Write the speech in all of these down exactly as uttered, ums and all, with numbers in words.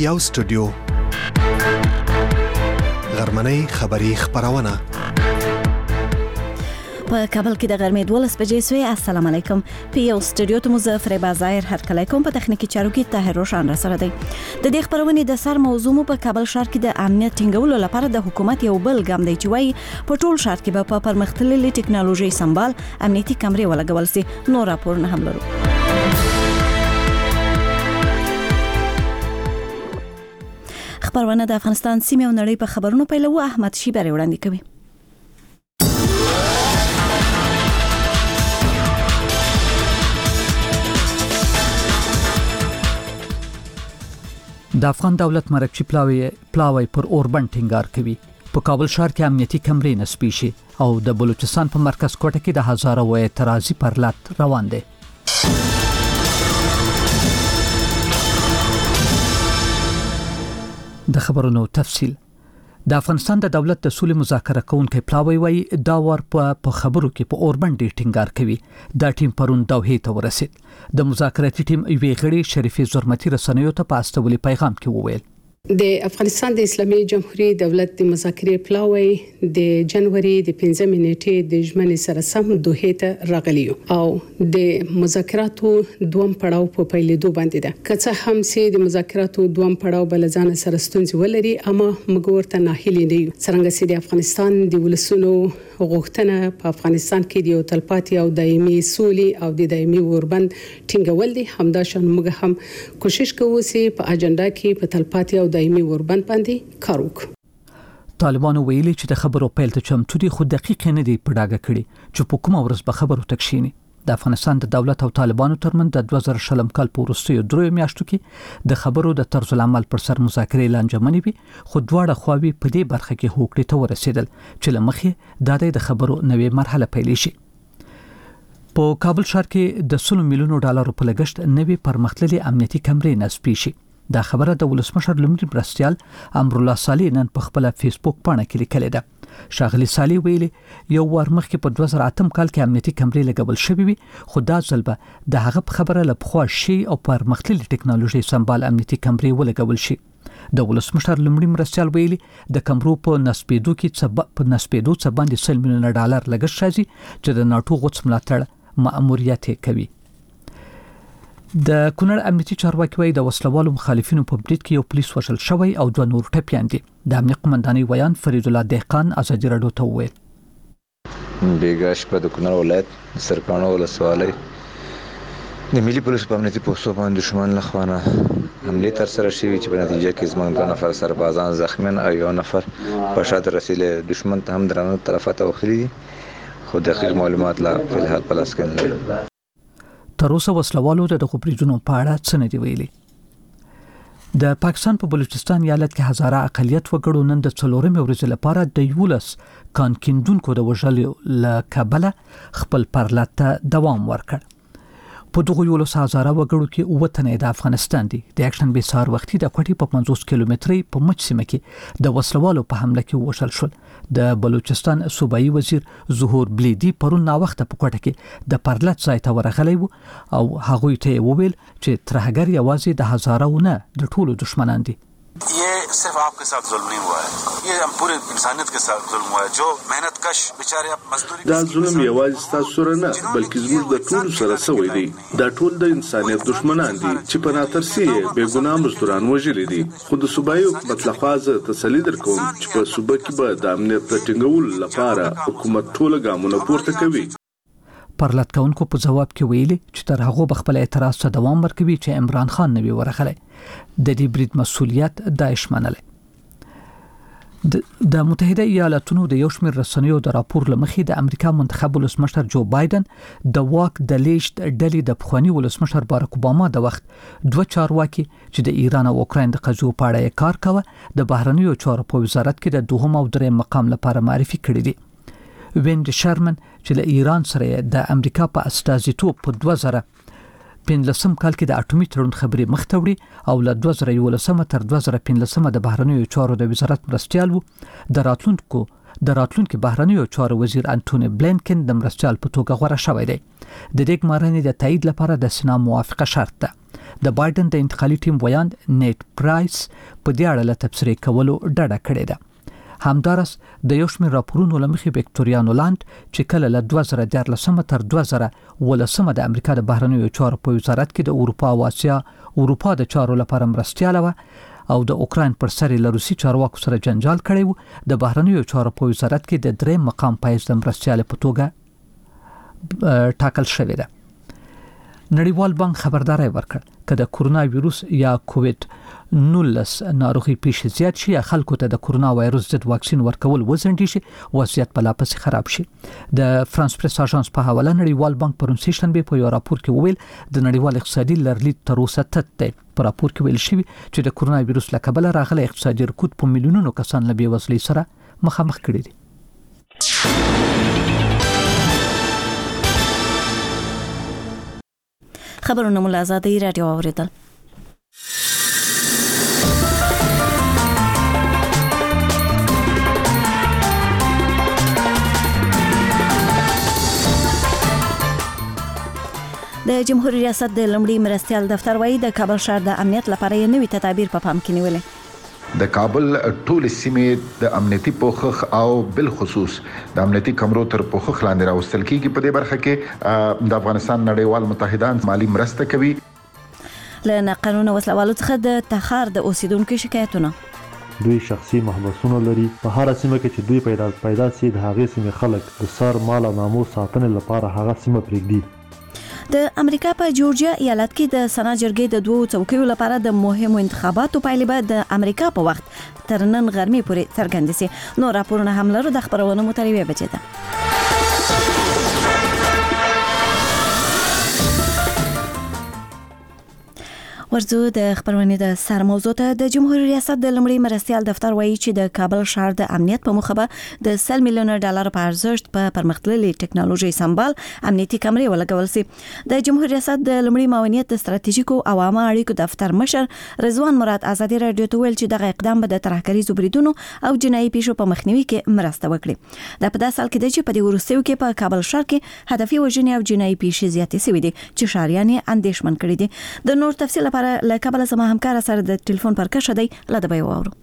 یو سټوډیو غرمنۍ خبری خبرونه په کابل کې د غرمې دولس بجې سوې. السلام علیکم. په یو سټوډیو ته مزفر بازار هر کله کوم په تخنیکی چارو کې طاهر روشن را سره دی. د دې خبرونې د سر موضوع مو په کابل ښار کې د امنیت ټینګولو لپاره د حکومت یو بل ګام دی چې وايي په ټول ښار کې به په پرمختللي ټکنالوژي سمبال امنیتي کمرې ولګول شي. نو راپور نه هم لرو. خبرونه د افغانستان سیمه او نړۍ په خبرونو پیلو. احمد شیبری وړاندې کوي. د افغان دولت مرکزی پلاوی پلاوی پر اوربند ټینګار کوي. په کابل ښار کې امنیتي کمرې نصب شي او د بلوچستان په مرکز کوټه کې د هزاره و اعتراضي پرلط روان دي. د خبرونو تفصیل. د افغانستان د دولت د سولې مذاکره کوونکي پلاوی وایي دا ور په خبرو کې په اوربند ټینګار کوي. دا ټیم پرون دوحې ته ورسید. د مذاکراتي ټیم یوې غړي شریفي زرمتي رسنیو ته په استولي پیغام کې وویل د افغانستان د اسلامي جمهوریت دولت د مذاکرې پلاوی د جنوري د پنځمې نیټې د ژمنې سره سم دوحې ته راغلی او د مذاکراتو دوم پړاو په پیلېدو باندې ده. که څه هم چې د مذاکراتو دوم پړاو بل ځان سره ستونزې ولري اما موږ ورته ناهیلي نه یو. څنګه چې د افغانستان د ولسونو غوښتنه په افغانستان کې د تلپاتې او دایمي سولې او د دایمي اوربند ټینګول دي، همدا شان موږ هم کوشش کوو چې په اجنډا کې په تلپاتې او دایمي اوربند باندې کار وکړو. طالبانو ویلي چې د خبرو پیل ته چمتو دي، خو دقیق نه دي په ډاګه کړي چې په کومه ورځ به خبرو تکشینی. د افغانستان د دولت او طالبانو ترمنځ د دوه زره شلم کال په وروستیو درې میاشتو کې د خبرو د طرز العمل پر سر مذاکرې لانجمنې وي، خو دواړه خواوې په دې برخه کې هوکړې ته ورسېدل چې لمخې د د خبرو نوې مرحله پیل شي. په کابل ښار کې د سلو میلیونو ډالرو په لګښت نوې پرمختللي امنیتي کمرې نصب شي. دا خبره د ولسمشر لومړي مرستیال امرالله صالح نن په خپل فیسبوک پاڼه کې لیکلې ده. شاغلی صالح ویلي یو ور مخکې په دوه زره اتم کال کې امنیتي کمرې لګول شوې وي، خو دا ځل به د هغه په خبره له پخوا شي او پرمختللي ټکنالوژي سمبال امنیتي کمرې ولګول شي. د ولسمشر لومړي مرستیال ویلي د کمرو په نسبېدو کې څه په نسبېدو څه باندې سل میلیونه ډالر لګښت راځي چې د ناټو غوڅ ملاتړ مأموریت کوي. د کونړ امنیتي چارواکي وایي د وسلوالو مخالفینو په برید کې یو پولیس وژل شوی او دوه نور ټپیان دي. د امنیت قومندانۍ ویان فرید الله دهقان ازادي راډیو ته وویل بیګا شپه د کونړ ولایت سرکانو ولسوالۍ د ملي پولیسو په امنیتي پوستو باندې دشمن له خوا نه حملې ترسره شوې چې په نتیجه کې زموږ دوه نفر سربازان زخمیان او یو نفر په شاته رسېدلی. دشمن ته هم درانه طرفه وخلي دي، خو دقیق معلومات لا په الحال په لاس کې نه لرو. تر اوسه وسلوالو د دغو بریدونو په اړه څه نه دي ویلي. د پاکستان په بلوچستان ایالت کې هزاره اقلیت وګړو نن د څلورمې ورځې لپاره د یولس کان کیندونکو د وژلو له کبله خپل پرلط ته دوام ورکړ. په دغه یولس هزاره وګړو کې اووه تنه د افغانستان دي. د اکشن به سار وختي د کوټې په پنځوس کیلومتري په مچ سیمه کې د وسلوالو په حمله کې وژل شول. د بلوچستان صوبایي وزیر ظهور بلیدي پرون نا وخت په کوټه کې د پرلط ځای ته ورغلی و او هغوی ته وویل چې ترهګر یوازې د هزاره نه د ټولو دشمنان دي. ये सिर्फ आपके साथ जुल्म नहीं हुआ है, ये हम पूरे इंसानियत के साथ जुल्म हुआ है. जो मेहनत कश बेचारे अब मजदूरी دا ظلم یوازې تاسو سره نه بلکې زموږ د ټولو سره سوی دی. دا ټول د انسانیت دشمنان دي چې په ناترسي بې ګناه مزدوران وژلي دي. خو د صوبایي حکومت لخوا زه تسلي درکوم چې په صوبه کې به د امنیت د ټینګولو لپاره حکومت ټول ګامونه پورته کوي. پرلط کوونکو په جواب کې ویلي چې تر هغه به خپل اعتراض ته دوام ورکوي چې عمران خان نوی ورغلی. د دې برید مسؤلیت داعش منلی. د متحده ایالاتونو د یو شمېر رسنیو د راپور لمخې د امریکا منتخب ولسمشر جو بایدن د واک د لیږد ډلې د پخوانی ولسمشر باراک اوباما د وخت دوه چارواکي چې د ایران او اوکراین د قضیو په اړه کار کوي د بهرنیو چارو په وزارت کې د دوهم او دریم مقام لپاره معرفي کړي دي. ویند شرمن چې له ایران سره د امریکا په استازیتوب په دوه زره پنځلسم کال کې د اټومي تړون خبرې مخ ته وړي او له دوه زره یولسم تر دوه زره پنځلسم د بهرنیو چارو د وزارت مرستیال وو. د راتلونکو د راتلونکو بهرنیو چارو وزیر انټونی بلینکن د مرستیال په توګه غوړه شوی دی. د دې ګمارنې د تایید لپاره د سنا موافقه شرط ده. د بایدن د انتقالي ټیم ویاند نیټ پرایس په دې اړه له تبصرې کولو ډډه کړې ده. همدارس د یو شمېر راپورونو له مخې وکټوریا نولاند چې کله له دوه زره دیارلسم تر دوه زره ولسم د امریکا د بهرنیو چارو په وزارت کې د اروپا او اسیا اروپا د چارو لپاره مرستیاله و او د اوکراین پر سر له روسي چارواکو سره جنجال کړی و. د بهرنیو چارو په وزارت کې د درې مقام پایز د مرستیاله په توګه ټاکل شوی ده. نړیوال بانک خبرداري ورکړ چې د کورونا وایروس یا کووید نولس ناروغي پیښې زیات شي یا خلکو ته د کورونا وایروس ضد واکسین ورکول وزندي شي وضعیت په لا پسې خراب شي. د فرانس پریس اژانس په حواله نړیوال بانک پرون سیشنبه په یو راپور کې وویل د نړیوال اقتصادي لرلید تر اوسه تت دی. په راپور کې ویل شوی چې د کورونا وایروس له کبله راغلي اقتصادي رکود په میلیونونو کسان له بېوزلۍ سره مخامخ کړي دي. خبرونه مو له آزادۍ راډیو اوریدل. د جمهوریت ریاست د لمړي مرستیال دفتر وایي د کابل ښار د امنیت لپاره یې نوي تدابیر په پام کې نیولې. د کابل ټول سیمې د امنیتي پوښښ او بل خصوص د امنیتي کمرو تر پوښښ لاندې راوستل کیږي. په دې برخه کې د افغانستان نړیوال متحدان مالی مرسته کوي. له ناقانونه وسلوالو څخه د تخار د اوسیدونکو شکایتونه. دوی شخصي محبسونه لري. په هر سیمه کې چې دوی پیدا پیدا سي د هغې سیمې خلک د سر مال او ناموس ساتنې لپاره هغه سیمه پرېږدي. د امریکا په جورجیا ایالت کې د سنا جرګې د دوو څوکیو لپاره د مهمو انتخاباتو پایلې به د امریکا په وخت تر نن غرمې پورې څرګندې شي. نو راپورونه هم لرو د خبرونو متریوي بچي ده. ورځو د خبرونه د سر موضوع ته د جمهوریت ریاست د لمړي مرستیال دفتر وایي چې د کابل ښار د امنیت په مخه به د سل میلیون ډالر په ارزښت په پرمختللي ټکنالوژي سمبال امنیتي کمرې ولګول سي. د جمهوریت ریاست د لمړي معاونیت د ستراتیژیکو او عامه اړیکو دفتر مشر رضوان مراد آزادي رادیو ته ویل چې دغه اقدام به د ترهګریزو بریدونو او جنایي پیښو په مخنیوي کې مرسته وکړي. دا په داسې حال کې دی چې په دې وروستیو کې په کابل ښار کې هدفي وژنې او جنایي پیښې زیاتې شوې دي چې ښاریان یې اندېښمن کړي دي. د نور تفصیل لپاره له کابل زما همکار سره د ټلیفون پر کښه دی لا د به وورو.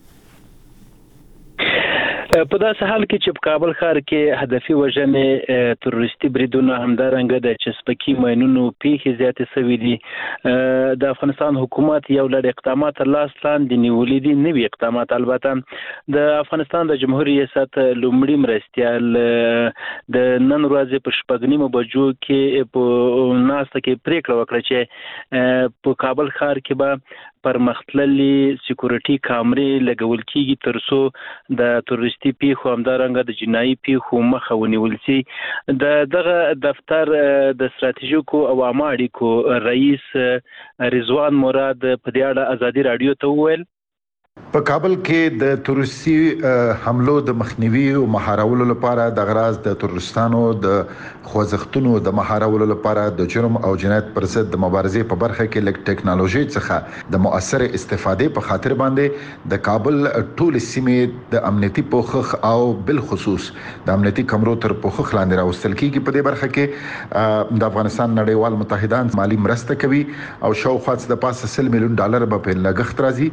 په داسې حال کې چې په کابل ښار کې هدفي وژنې تروریستي بریدونه همدارنګه د چسپکي ماینونو پیښې زیاتې شوې دي. د افغانستان حکومت یو لړ اقدامات لاس لاندې نیولي دي. نوي اقدامات البته د افغانستان د جمهوریت ریاست لومړي مرستیال د نن ورځې په شپږ نیمو بجو کې په ناسته کې پریکړه وکړه چې په کابل ښار کې به پرمختللي سکیورټي کامرې لګول کیږي ترڅو د تروریستي پیښو همدارنګه د جنایي پیښو مخه ونیول شي. د دغه دفتر د ستراتیژیکو او عامه اړیکو رئیس رضوان مراد په دې اړه آزادي رادیو ته وویل په کابل کې د تروریستي حملو د مخنیوي او مهارولو لپاره د غراض د تروریستانو د خوځښتونو د مهارولو لپاره د جرم او جنایت پر ضد د مبارزې په برخه کې لک ټکنالوژي څخه د مؤثر استفادې په خاطر باندې د کابل ټول سیمې د امنیتي پوښښ او بل خصوص د امنیتي کمرو تر پوښښ لاندې راوستل کیږي. په دې برخه کې د افغانستان نړیوال متحدان مالی مرسته کوي او شاوخوا د پاسه سل میلیون ډالر به په لګښت راځي.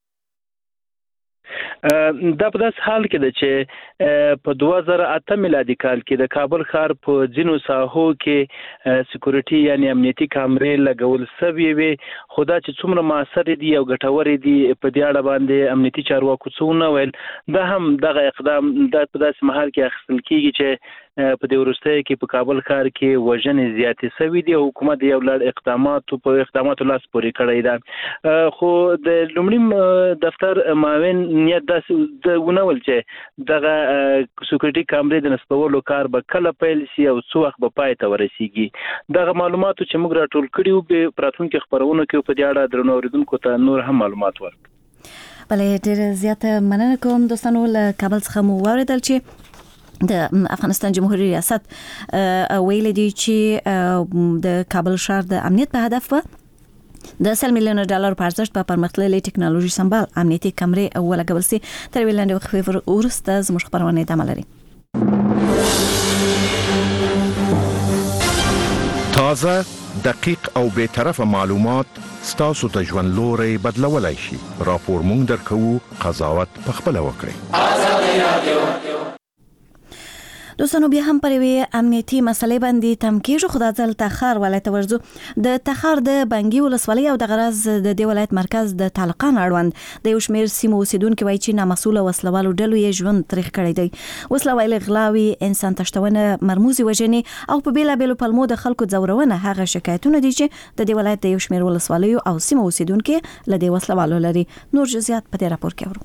دا په داس حال کې ده چې په دوه زره اته میلادي کال کې د کابل ښار په ځینو ساحو کې سکیورټي یعنی امنیتي کامرې لګول شوې وي. خدا چې څومره موثر دي او ګټور دي په دې اړه باندې امنیتي چارواکو څونه ویل. دا هم دغه اقدام د په داسې مهال کې اخیستل کیږي چې په دې وروستیو کې په کابل ښار کې وژنې زیاتې شوې دي. حکومت یو لړ اقدامات په اقداماتو لاس پورې کړی ده. خو د لومړي دفتر معاون نیت داسې ونول چې دغه سکیورټي کامرې د نصبولو کار به کله پیل شي او څو وخت به پای ته ورسیږي. دغه معلوماتو چې موږ راټول کړي وو په پراتونکو خبرونو کې په دې اړه درنو اوریدونکو ته نور هم معلومات ورکړو. بلې ډېر زیاته مننه کوم دوستانو. له کابل څخه مو واوریدل چې د افغانستان جمهوریت ریاست ویل دي چې د کابل ښار د امنیت په هدف د سل میلیون ډالر په ارزښت په پرمختللي ټکنالوژي سمبال امنیتي کمرې ولګول سي. تر ویلاندې وخت وروسته زموږ خبرونه ادامه لري. تازه، دقیق او بے طرفه معلومات ستاسو ته ژوند لوري بدلولای شي. راپور مونږ درکوو، قضاوت پخپله وکړئ. آزادي رادیو. دوستانو بیا هم پر یوې امنیتي مسلې باندې تم کېږو، خو دا ځل تخار ولایت ته ورځو. د تخار د بنګي ولسوالۍ او د غرض د دې ولایت مرکز د طالقان اړوند د یو شمېر سیمو اوسېدونکي وایي چې نامسؤله وسلوالو ډلو یې ژوند تریخ کړی دی. وسله ویلې غلاوي، انسان تښتونه، مرموزې وژنې او په بېلابېلو پلمو د خلکو ځورونه هغه شکایتونه دي چې د دې ولایت د یو شمېر ولسوالیو او سیمو اوسېدونکي له دې وسلوالو لري. نور جزئیات په دې راپور کې اورو.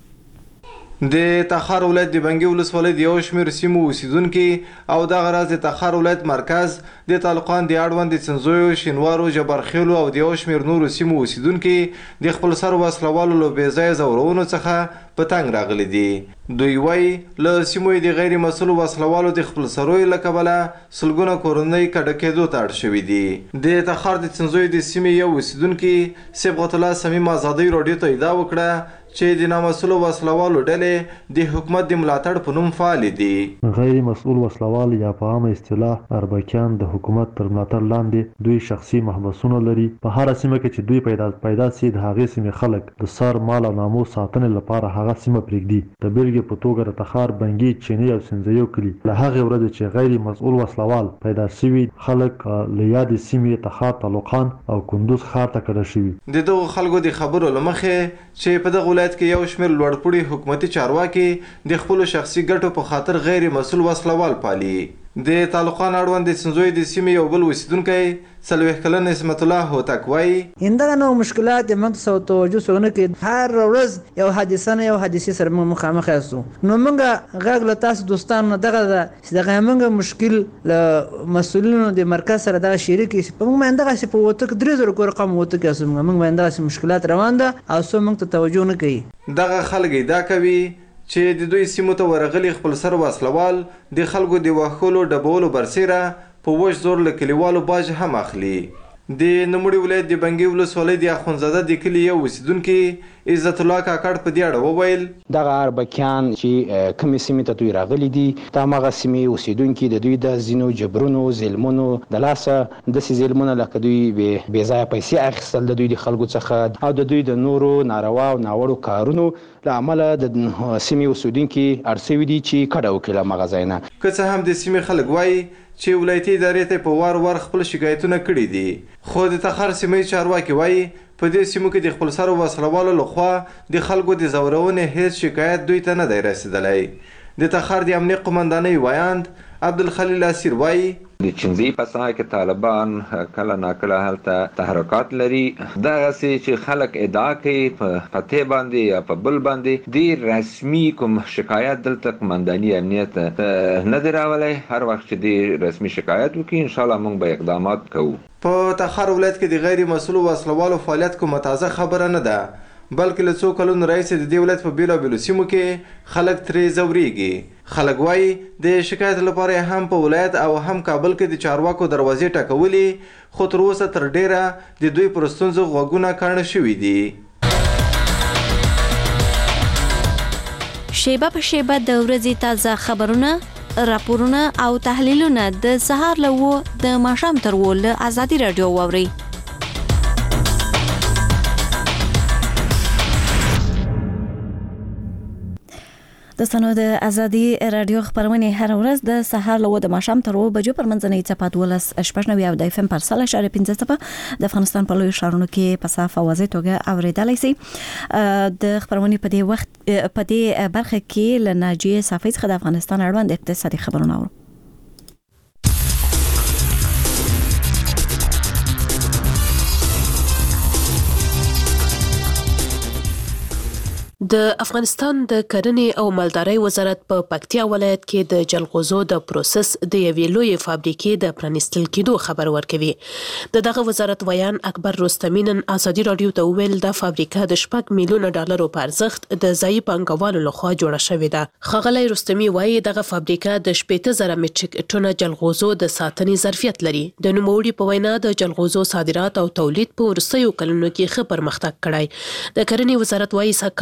د تخار ولایت د بنګي ولسوالۍ د یو شمېر سیمو اوسېدونکي او دغه راز د تخار ولایت مرکز د طالقان د اړوند د څنځویو، شینوارو، جبرخیلو او د یو شمېر نورو سیمو اوسېدونکي د خپل سر وسلوالو له بې ځایه ځورونو څخه په تنګ راغلي دي. دوی وایي له سیمو د غیر مسؤلو وسلوالو د خپل سرویو له کبله سلګونه کورنۍ کډه کېدو ته اړ شوي دي. د تخار د څنځویو د سیمې یو اوسېدونکي صبغت الله صمیم ازادۍ راډیو ته ادعا وکړه چې د نامسؤلو وسلوالو ډلې د حکومت د ملاتړ په نوم فعال دي. غیر مسؤل وسلوال یا په عامه اصطلاح اربکیان د حکومت تر ملاتړ لاندې دوی شخصي محبسونه لري. په هر سیمه کې چې دوی پیدا پیدا سي د هغې سیمې خلک د سر مال او ناموس ساتنې لپاره هغه سیمه پرېږدي. د بیلګې په توګه د تخار، بنګي، چیني او سنځیو کلي له هغې ورځې چې غیر مسؤل وسلوال پیدا شوي خلک له یادې سیمې تخار، طالقان او کندوز ښار ته کډه شوي. د دغو خلکو د خبرو له مخې چې په دغه ولایت کې یو شمېر لوړپوړي حکومتي چارواکي د خپلو شخصي ګټو په خاطر غیر مسؤل وسلوال پالي. د طالقان اړوند د څنځویو د سیمې یو بل اوسېدونکی څلوېښت کلن اسمت الله هوتک وایي همدغه نوع مشکلات موږ ته توجه څوک نه کوي. هر ورځ یو حادثه نه یو حادثې سره موږ مخامخ یاستو. نو موږ غږ له تاسو دوستانو دغه ده چې دغه موږ مشکل له مسؤلینو د مرکز سره دغه شریک شي. په موږ باندې دغسې په وتک درې زره کور رقم وتک یاستو. موږ باندې دغسې مشکلات روان ده او څوک موږ ته توجه نه کوي. دغه خلک ادعا کوي چې د دوی سیمو ته ورغلي خپل سر وسلوال د خلکو د وښولو ډبولو برسیره په وش زور له کلیوالو باج هم اخلي. د نوموړي ولایت د بنګي ولسوالۍ د اخوندزاده د کلي یو اوسېدونکي عزت الله کاکړ په دې اړه وویل دغه اربکیان چې کومې سیمې ته دوی راغلي دي دا هماغه سیمې اوسېدونکي د دوی د ځینو جبرونو، ظلمونو د لاسه داسې ظلمونه لکه دوی بې ځایه پیسې اخیستل د دوی د خلکو څخه او د دوی د نورو ناروا او ناوړو کارونو له امله د سیمې اوسېدونکي اړ سوي دي چې کډه وکړي له هماغه ځای نه. که څه هم د سیمې خلک وایي چې ولایتي ادارې ته په وار وار خپل شکایتونه کړي دي، خو د تخار سیمې چارواکي وایي په دې سیمو کې د خپل سر وسلوالو لخوا د خلکو د ځورونې هیڅ شکایت دوی ته نه دی رسېدلی. د تخار د امنیت قمندانۍ وایاند عبدالخلیل اسیر وایي د چنځي په ساحه کې طالبان کله ناکله هلته تحرکات لري. دغسې چې خلک ادعا کوي په فتح باندې یا په بل باندې د رسمي کوم شکایت دلته قمنداني امنیت نه دی راولی. هر وخت چې د رسمي شکایت وکړي انشاءالله موږ به اقدامات کوو. په تخار ولایت کې د غیر مسؤلو وسلوالو فعالیت کومه تازه خبره نه ده، بلکې له څو کلونو راهیسې د دې ولایت په بېلابېلو سیمو کې خلک ترې ځورېږي. خلک وایي د شکایت لپاره هم په ولایت او هم کابل کې د چارواکو دروازې ټکولې، خو تر اوسه تر ډېره د دوی پر ستونزو غوږونه کاڼه شوي دي. شیبه په شیبه د ورځې تازه خبرونه، راپورونه او تحلیلونه د سهار له اوه د ماښام تر اوه له ازادي راډیو واورئ. د سنو د ازادي رادیو خبرونه هر ورځ د سهار له د ماښام تر اوه بجو پر منځنۍ څپه دولس شپږ نوي او د اف ام پر سل اشاره پنځه څپه د افغانستان په لوی ښارونو کې په صاف اوازې توګه اوریدلای شي. د خبرونه په دې وخت په دې برخه کې له ناجیه صافی څخه د افغانستان اړوند اقتصادي خبرونه اورو. د افغانستان د کرنې او مالدارۍ وزارت په پکتیا ولایت کې د جلغوزو د پروسس د یوې لویې فابریکې د پرانیستل کېدو خبر ورکوي. د دغه وزارت ویان اکبر رستمی نن ازادي راډیو ته وویل دا فابریکه د شپږ میلیونه ډالرو په ارزښت د ځایي پانګوالو لخوا جوړه شوې ده. ښاغلی رستمی وایي دغه فابریکه د شپېته زره میټریک ټنه جلغوزو د ساتنې ظرفیت لري. د نوموړي په وینا د جلغوزو صادرات او تولید په وروستیو کلونو کې ښه پرمختګ کړی. د کرنې وزارت وایي سږ کال د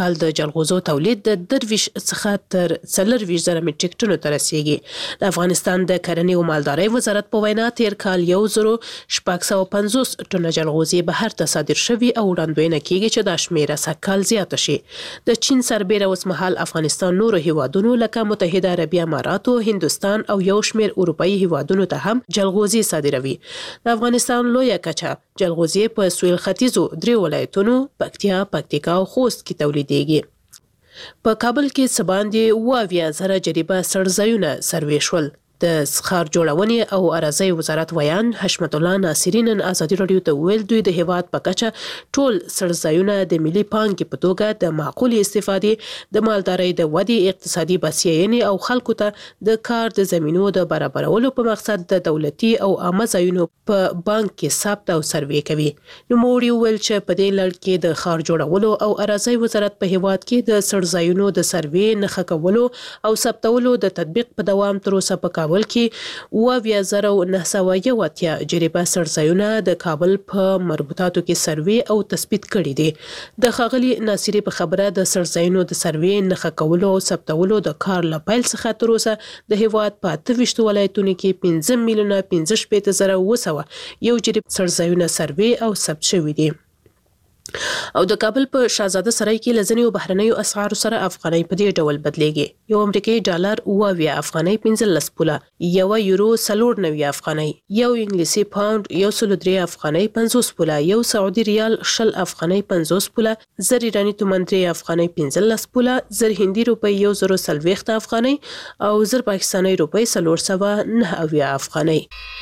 جلغوزو تولید د درویش څخه تر څلرویشت زره میټریک ټنو ته رسیږي. د افغانستان د کرنې او مالدارۍ وزارت په وینا تیر کال یو زرو شپږ سوه پنځوس ټنه جلغوزي بهر ته صادر شوي او وړاندوینه کیږي چې دا شمیره سږکال زیاته شي. د چین سربیره اوسمهال افغانستان نورو هیوادونو لکه متحده عربي اماراتو، هندوستان او یو شمیر اروپایي هیوادونو ته هم جلغوزي صادروي. د افغانستان لویه کچه جلغوزي په سویل ختیځو درې ولایتونو پکتیا، پکتیکا او خوست کې تولیدېږي. په کابل کې څه باندې اووه اویا زره جریبه څړځایونه سروې شول. د څښاک جوړونې او اراضۍ وزارت ویان حشمت الله ناصري نن ازادي راډیو ته ویل دوی د هیواد په کچه ټول څړځایونه د ملي پانګې په توګه د معقولې استفادې، د مالدارۍ د ودې، اقتصادي بسیاینې او خلکو ته د کار د زمینو د برابرولو په مقصد د دولتي او عامه ځایونو په بانک کې ثبت او سروې کوي. نوموړي وویل چې په دې لړ کې د ښار جوړولو او اراضۍ وزارت په هیواد کې د څړځایونو د سروې، نښه کولو او ثبتولو د تطبیق په دوام تر اوسه په کابل کې اووه اویا زره نهه سوه یو اتیا جریبه څړځایونه د کابل په مربوطاتو کې سروې او تثبیت کړي دي. د ښاغلي ناصري په خبره د څړځایونو د سروې، نښه کولو او ثبتولو د کار له پیل څخه تر اوسه د هیواد په اته ویشتو ولایتونو کې پنځه میلیونه پنځه شپېته زره اووه سوه یو جریب څړځایونه سروې او ثبت شوي دي. او د کابل په شاهزاده سرای کې له ځینو بهرنیو اسعارو سره افغانۍ په دې ډول بدلیږي. یو امریکایي ډالر اووه اویا افغانۍ پنځلس پوله، یوه یورو څلور نوي افغانۍ، یو انګلیسي پاونډ یو سل درې افغانۍ پنځوس پوله، یو سعودي ریال شل افغانۍ پنځوس پوله، زر ایراني تومن درې افغانۍ پنځلس پوله، زر هندي روپۍ یو زرو څلوېښت افغانۍ او زر پاکستاني روپۍ څلور سوه نهه اویا افغانۍ.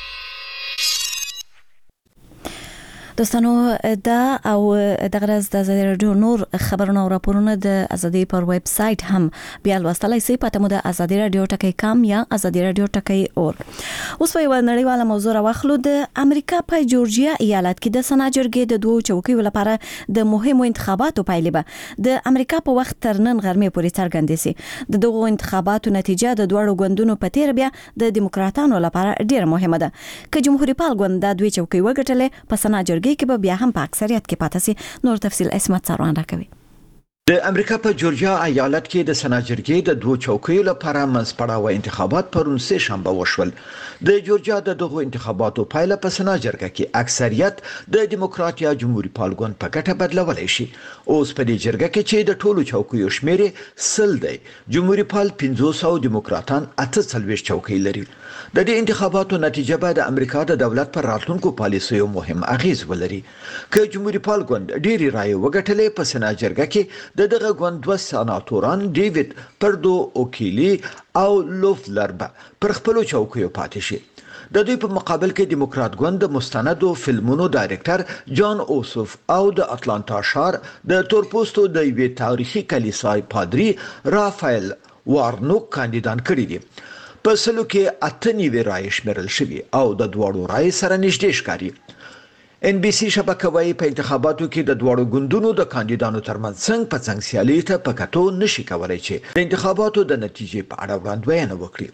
دوستانو دا او دغه ورځ د ازادي راډیو نور خبرونه او راپورونه د ازادي پر ویب سټ هم بیا لوستلای شئ. پته مو د ازادي راډیو ټکی کام یا ازادي راډیو ټکی اور. اوس په یو نړیواله موضوع راوخلو. د امریکا په جورجیا ایالت کې د سنا جرګې د دوه چوکیو لپاره د مهمو انتخاباتو پایلې به د امریکا په وخت تر نن غرمې پورې څرګندې شي. د دغو انتخاباتو نتیجه د دوه ګوندونو په تیر بیا د دیموکراتانو لپاره ډیره مهمه ده. که جمهوریت پال ګوند د دوه چوکۍ وګټلې په سنا جرګې کې به بیا هم په اکثریت کې پاتې سي. نور تفصیل اسمت سروان راکوي. د امریکا په جورجیا ایالت کې د سنا جرګې د دوه چوکیو لپاره منځپړاوه انتخابات پرون سه شنبه وشول. د جورجیا د دغو انتخاباتو پایله په سنا جرګه کې اکثریت د دیموکرات یا جمهوریت پال ګوند په ګټه بدلولای شي. اوس په دې جرګه کې چې د ټولو چوکیو شمیر سل دی، جمهوریت پال پنځوس او دیموکراتان اته څلوېښت چوکۍ لري. د دې انتخاباتو نتیجه به د امریکا د دولت پر راتلونکو پالیسیو مهم اغیز ولري. که جمهوریت پال ګوند ډېری رایې وګټلې په سنا جرګه کې د دغه ګوند دوه سناتوران ډیوډ پردو اوکیلی او لوفلر به پر خپلو چوکیو پاتې شي. د دوی په مقابل کې دیموکرات ګوند د مستندو فلمونو ډایرکټر جان اوسوف او د اټلانټا ښار د تورپوستو د یوې تاریخي کلیسای پادری رافایل وارنوک کاندیدان کړي دي. په سلو کې اته نیوي رایې شمیرل شوي او د دواړو رایې سره نږدې ښکاري. ان بي سي شبکه وايي په انتخاباتو کې د دواړو ګوندونو د کاندیدانو ترمنځ څنګه په څنګ سیالي ته په کتو نشي کولای چې د انتخاباتو د نتیجې په اړه وړاندوینه وکړي.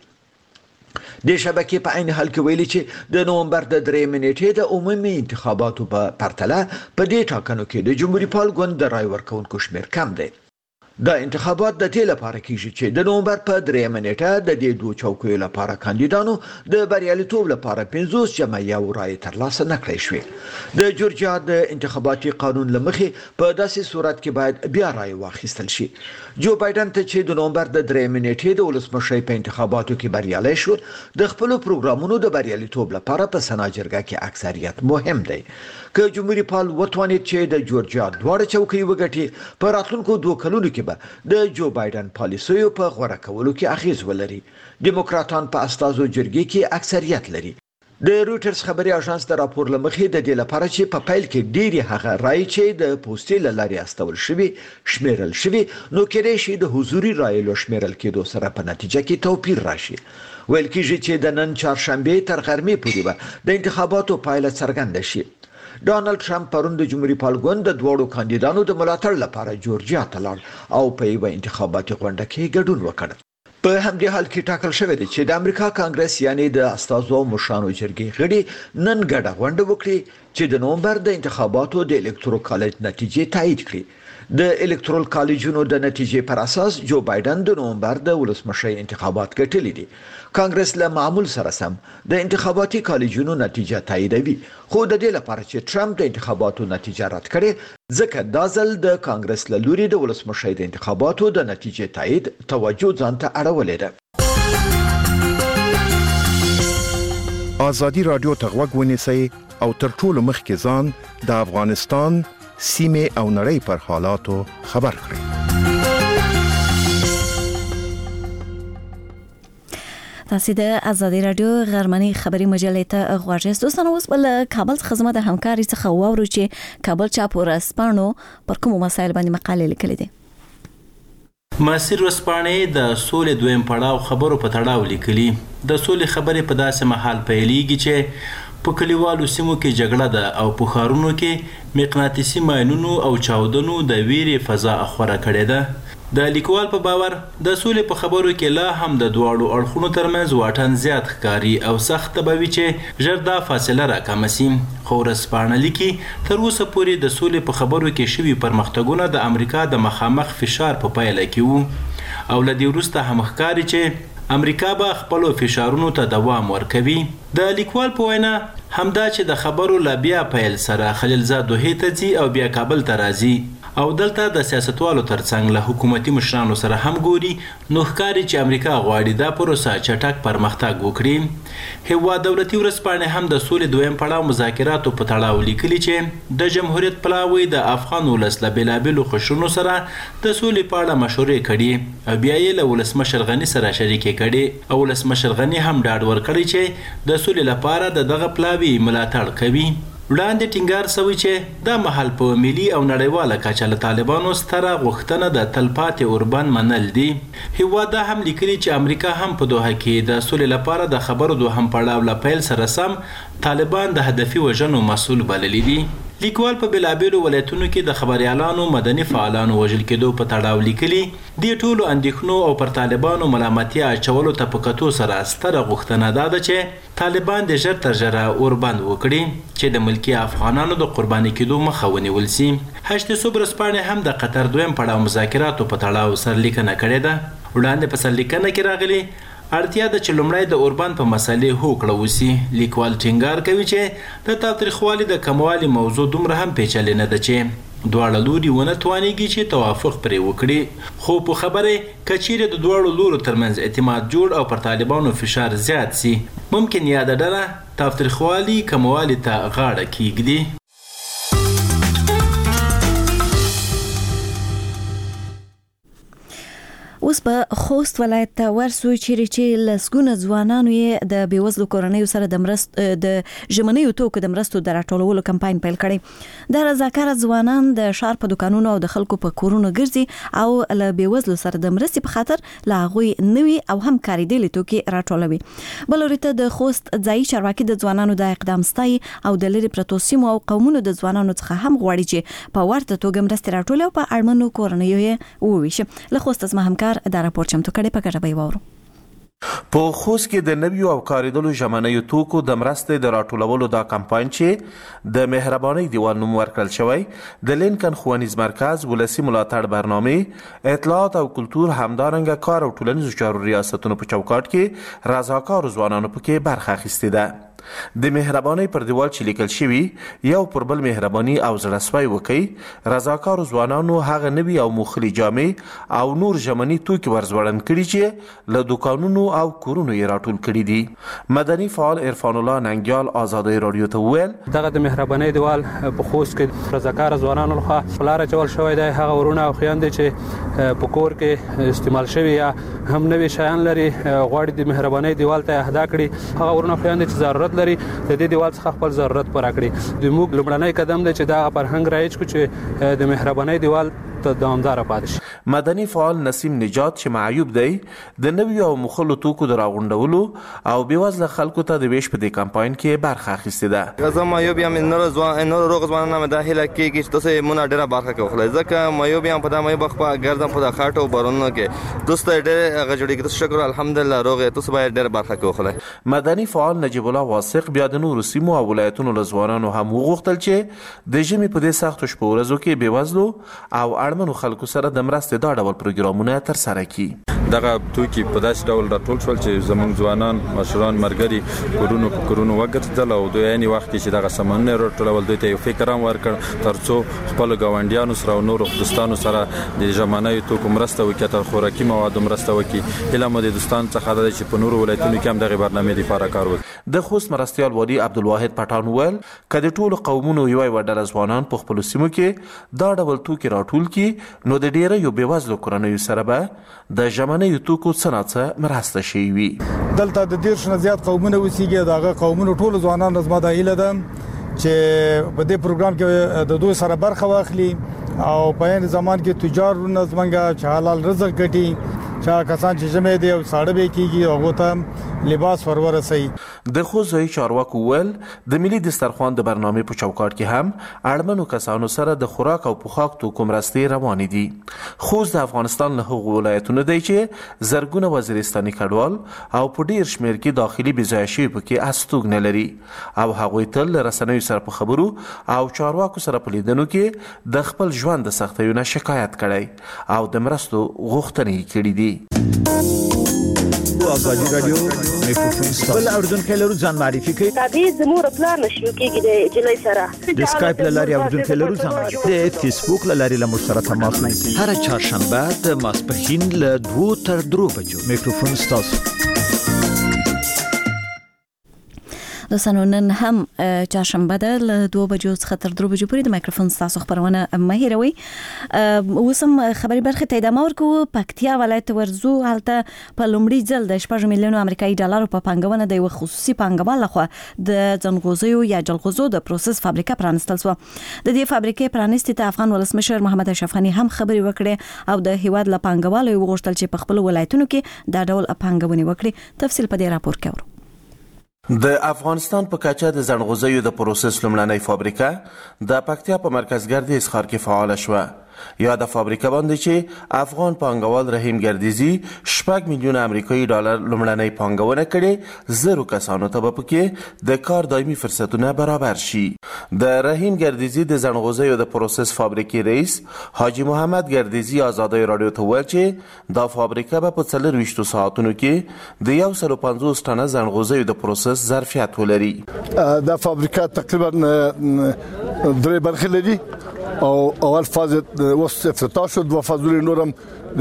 د شبکې په عین حال کې ویلي چې د نومبر د درېیمې نیټې د عمومي انتخاباتو په پرتله په دې ټاکنو کې د جمهوریت پال ګوند د رای ورکونکو شمیر کم دی. دا انتخابات د دې لپاره کیږي چې د نومبر په درېیمه نیټه د دې دوه چوکیو لپاره کاندیدانو د بریالیتوب لپاره پنځوس جمع یو رایې ترلاسه نکړای شوې. د جورجیا د انتخاباتي قانون له مخې په داسې صورت کې باید بیا رایې واخیستل شي. جو بایدن ته چې د نومبر د درېیمې نیټې د ولسمشرۍ په انتخاباتو کې بریالی شو، د خپلو پروګرامونو د بریالیتوب لپاره په سنا جرګه کې اکثریت مهم دی. که جمهوریت پال وتوانید چې د جورجیا دواړه چوکۍ وګټي، په راتلونکو دوه کلونو کې به د جو بایدن پالیسیو په غوره کولو کې اغیز ولري. دیموکراتان په استازو جرګې کې اکثریت لري. د رويټرز خبري اژانس د راپور لمخې د دې لپاره چې په پیل کې ډېری هغه رای چې د پوسټې لارې استول شوی شمیرل شوی، نو کېدای شي د حضوري رای له شمیرل کېدو سره په نتیجه کې توپیر راشي. ویل کېږي چې د نن چهارشنبه تر غرمې پورې به د انتخاباتو پایله څرګنده شي. ډانلډ ټرمپ پرون د جمهوریت پال ګوند د دوړو کاندیدانو د ملاتړ لپاره جورجیا ته لاړ او په یوه انتخاباتي غونډه کې ګډون وکړ. په همدې حال کې ټاکل شوی دی چې د امریکا کانګرس یعنی د استازو او مشرانو جرګې غړي نن ګډه غونډه وکړي چې د نومبر د انتخاباتو د الکترو کالج نتیجې تایید کړي. د الکترال کالجونو د نتیجې پر اساس جو بایدن د نومبر د ولسمشر انتخابات ګټلې دي. کانګرس له معمول سره سم د انتخاباتي کالجونو نتیجه تاییدوي، خو د دې لپاره چې ټرمپ د انتخاباتو نتیجه رد کړي ځکه دا ځل د کانګرس له لوري د ولسمشر د انتخاباتو د نتیجې تایید توجه ځان ته اړولې ده. ازادي رادیو ته غوږ ونیسئ او تر ټولو مخکې ځان د افغانستان سیمه او نړۍ پر حالاتو خبر کړئ. تاسو د ازادي رادیو غرمنۍ خبري مجلې ته غوږ یاست. دوستانو اوس بل کابل څخه د همکاري څخه واورو چې کابل چاپ ورسپانو پر کوم مسایل باندې مقاله لیکلې ده. ماسیر ورسپانې د سولې دویم پړاو خبرو په تړاو لیکلي. د سولې خبرې په داسې محل پیلېږي چې په کلیوالو سیمو کې جګړه ده او په ښارونو کې مقناطیسي ماینونو او چاودنو د ویرې فضا خوره کړې ده. د لیکوال په باور د سولې په خبرو کې لا هم د دواړو اړخونو ترمنځ واټن زیات ښکاري او سخت به وي چې ژر دا فاصله راکمه سي. خو ورسپانه لیکي تر اوسه پورې د سولې په خبرو کې شوي پرمختګونه د امریکا د مخامخ فشار په پایله کې وو او له دې وروسته هم ښکاري چې امریکا به خپلو فشارونو ته دوام ورکوي. د لیکوال په وینا همدا چې د خبرو لا بیا پیل سره خلیلزاد دوحې ته ځي او بیا کابل ته راځي او دلته د سیاستوالو ترڅنګ له حکومتي مشرانو سره هم ګوري، نو ښکاري چې امریکا غواړي دا پروسه چټک پرمختګ وکړي. هیواد دولتي ورځپاڼې هم د سولې دویم پړاو مذاکراتو په تړاو لیکلي چې د جمهوریت پلاوی د افغان ولس له بېلابېلو قشرونو سره د سولې په اړه مشورې کړي او بیا یې له ولسمشر غني سره شریکې کړي او ولسمشر غني هم ډاډ ورکړی چې د سولې لپاره د دغه پلاوي ملاتړ کوي. وړاندې ټینګار شوی چې دا محل په ملي او نړیواله کچه له طالبانو ستره غوښتنه د تلپاتې اوربان منل دي. هیواد دا هم لیکلي چې امریکا هم په دوحه کې د سولې لپاره د خبرو دوهم پړاو له پیل سره سم طالبان د هدفي وژنو مسؤل بللي دي. لیکوال په بېلابېلو ولایتونو کې د خبریالانو مدني فعالانو وژل کېدو په تړاو لیکلي. دې ټولو اندېښنو او پر طالبانو ملامتیا اچولو ته په کتو سره ستره غوښتنه دا ده چې طالبان د ژر تر ژره اوربند وکړي چې د ملکي افغانانو د قرباني کېدو مخه ونیول سي. هشت صبح ورځپاڼې هم د قطر دویم پړاو مذاکراتو په تړاو سرلیکنه کړې ده. وړاندې په سرلیکنه کې راغلي اړتیا ده چې لومړی د اوربند په مسلې هوکړه وسي. لیکوال ټینګار کوي چې د تاوتریخوالي د کموالي موضوع دومره هم پیچلې نه ده چې دواړه لوري ونه توانیږي چې توافق پرې وکړي. خو په خبره که چیرې د دواړو لورو ترمنځ اعتماد جوړ او پر طالبانو فشار زیات سي، ممکن یاده ډله تاوتریخوالي کموالي ته غاړه کیږدي. اوس په خوست ولایت ته ورسو چیرې چې لسګونه ځوانانو یې د بېوزلو کورنیو سره د مرستو د ژمنیو توکو د مرستو د راټولولو کمپاین پیل کړی. د رضاکاره ځوانان د ښار په دکانونو او د خلکو په کورونو ګرځي او له بېوزلو سره د مرستې په خاطر له هغوی نوي او هم کارېدلې توکي راټولوي. بل وروسته د خوست ځایي چارواکي د ځوانانو د اقدام ستایي او د لرې پرتو سیمو او قومونو د ځوانانو څخه هم غواړي چې په ورته توګه مرستې راټولي او په اړمنو کورنیو یې وویشي. له خوست څخه همکار دا راپور چمتو کړي په ګټه به وورو. په خوست کې د نویو او کارېدلو ژمنیو توکو د مرستې د راټولولو دا کمپاین چې د مهربانۍ دیوال نوم ورکړل شوی د لینکن ښوونیز مرکز ولسي ملاتړ برنامې اطلاعات او کلتور همدارنګه کار او ټولنیزو چارو ریاستونو په چوکاټ کې رضاکارو ځوانانو پکې برخه اخیستې ده. د مهربانۍ پر دیوال چې لیکل شوي یو پر بل مهرباني او زړهسوی وکړي، رضاکارو ځوانانو هغه نوي او موخلي جامې او نور ژمني توکي ورزوړند کړي چې له دوکانونو او کورونو یې راټول کړي دي. مدني فعال عرفان الله ننګیال ازادي رادیو ته وویل دغه د مهربانۍ دیوال په خوست کې رضاکار ځوانانو لخوا پلار چول شوی دی. هغه ورونه او خویندې چې په کور کې استعمال شوي یا هم نوي شیان لري غواړي د مهربانۍ دیوال ته اهدا کړي، هغه ورونه خویندې چې ضرورت لري د دې دیوال څخه خپل ضرورت پوره کړي. د موږ لومړنی قدم دی چې دا فرهنګ رایج کړو چې د مهربانۍ دیوال ته دوامدار پاتې شي. مدني فعال نسیم نجات چې معیوب دی د نویو او مخلو توکو د راغونډولو او بېوزله خلکو ته د ویش په دې کمپاین کې برخه اخیستې ده. زه معیوب یم، نور ځوان نور روغ ځوانان مې دا هیله کېږي چې تاسو مونږ ډېره برخه کې وخلئ، ځکه معیوب یم په دا معیوب خپه ګرځم په دا خاټو بارونو کې دوست ډېر هغه جوړېږي. تاسو شکر الحمدلله روغ تاسو باید ډېر برخه کې وخلئ. مدني فعال نجیب الله واثق بیا د نورو سیمو او ولایتونو له ځوانانو هم وغوښتل چې د ژمي په دې سختو شپو ورځو کې بېوزلو او اړمنو خلکو سره د مرستې دا ډول پروګرامونه ترسره کړي. دغه توکي په داسې ډول راټول شول چې زموږ ځوانان مشران مرګري کورونو په کورونو وګرځېدل او دوی یعنې وخت کې چې دغه سامانونه راټولول دوی ته یو فکر هم ورکړ تر څو خپلو ګاونډیانو سره او نورو دوستانو سره د ژمنیو توکو مرسته وکړي، تر خوراکي موادو مرسته وکړي. هیله مو د دوستانو څخه ده چې په نورو ولایتونو کې هم دغې برنامې لپاره کار وکړي. د خوست مرستیال والي عبدالواحد پټان وویل که د ټولو قومونو یوه یوه ډله ځوانان په خپلو سیمو کې دا ډول توکي راټول کړي نو د ډېریو بېوزلو کورنیو سره به د ژمنیو توکو څه نه څه مرسته شوې وي. دلته د دېرش نه زیات قومونه اوسېږي. د هغه قومونو ټولو ځوانانو زما دا هیله ده چې په دې پروګرام کې د دوی سره برخه واخلي او په عین زمان کې تجارونه زمونږ چې حلال رزق ګټي، چې کسان چې ژمې دی او ساړه به کېږي هغو ته لباس ورورسوي. د خوست ځایي چارواکو وویل د ملي دسترخوان د برنامې په چوکاټ کې هم اړمنو کسانو سره د خوراک او پوښاک توکو مرستې روانې دي. خوست د افغانستان له هغو ولایتونو دی چې زرګونه وزیرستاني کډوال او په ډیر شمیر کې داخلي بېځایه شوي پکې استوګنه لري او هغوی تل له رسنیو سره په خبرو او چارواکو سره په لیدنو کې د خپل ژوند د سختیو نه شکایت کړی او د مرستو غوښتنې کړې دي. ازادي رادیو میکروفون بل اوردونکو لرو ځان معرفي کوي. تابع زموږ پلان نشو کېږي د جلای سره د سکایپ لاري اوردونکو لرو ځان معرفي د فیسبوک لاري له موږ سره تماس نیسي. هر چهارشنبه د ماسپښین له دوه تر درو بجو میکروفون ستاسو. دوستانو نن هم چهارشنبه ده له دوه بجو څخه تر درو بجو پورې د مایکروفون ستاسو خبرونه مه هېروئ. اوس هم خبري برخې ته ادامه ورکوو. پکتیا ولایت ورزو هلته په لومړي ځل د شپږ میلیونو امریکایي ډالرو په پانګونه د یو خصوصي پانګوال لخوا د ځنغوزیو یا جلغوزو د پروسس فابریکه پرانستل شوه. د دې فابریکې پرانستې ته افغان ولسمشر محمد اشرف غني هم خبري وکړې او د هیواد له پانګوالو وغوښتل چې په خپل ولایتونو کې دا ډول پانګونې وکړي. تفصیل په دې راپور کې اورو. د افغانستان په کچه د زنغوزیو د پروسس لومړنۍ فابریکه د پکتیا په مرکز ګردیز ښار کې فعاله شوه. یا د فابریکه باندې چې افغان پانګوال رحیم ګردیزی شپږ میلیونه امریکایي ډالر لومړنۍ پانګونه کړې. زرو کسانو ته به پکې د کار دایمي فرصتونه برابر شي. د رحیم ګردیزی د زنغوزیو د پروسس فابریکې رئیس حاجی محمد ګردیزی آزادۍ رادیو ته وویل چې دا فابریکه به په څلور ویشتو ساعتونو کې د یو سل او پنځوس ټنه زنغوزیو د پروسس ظرفیت ولري. دا فابریکه تقریبا درې برخې لري او اول فاز اوس افتتاح شو، دوه فازونه نورم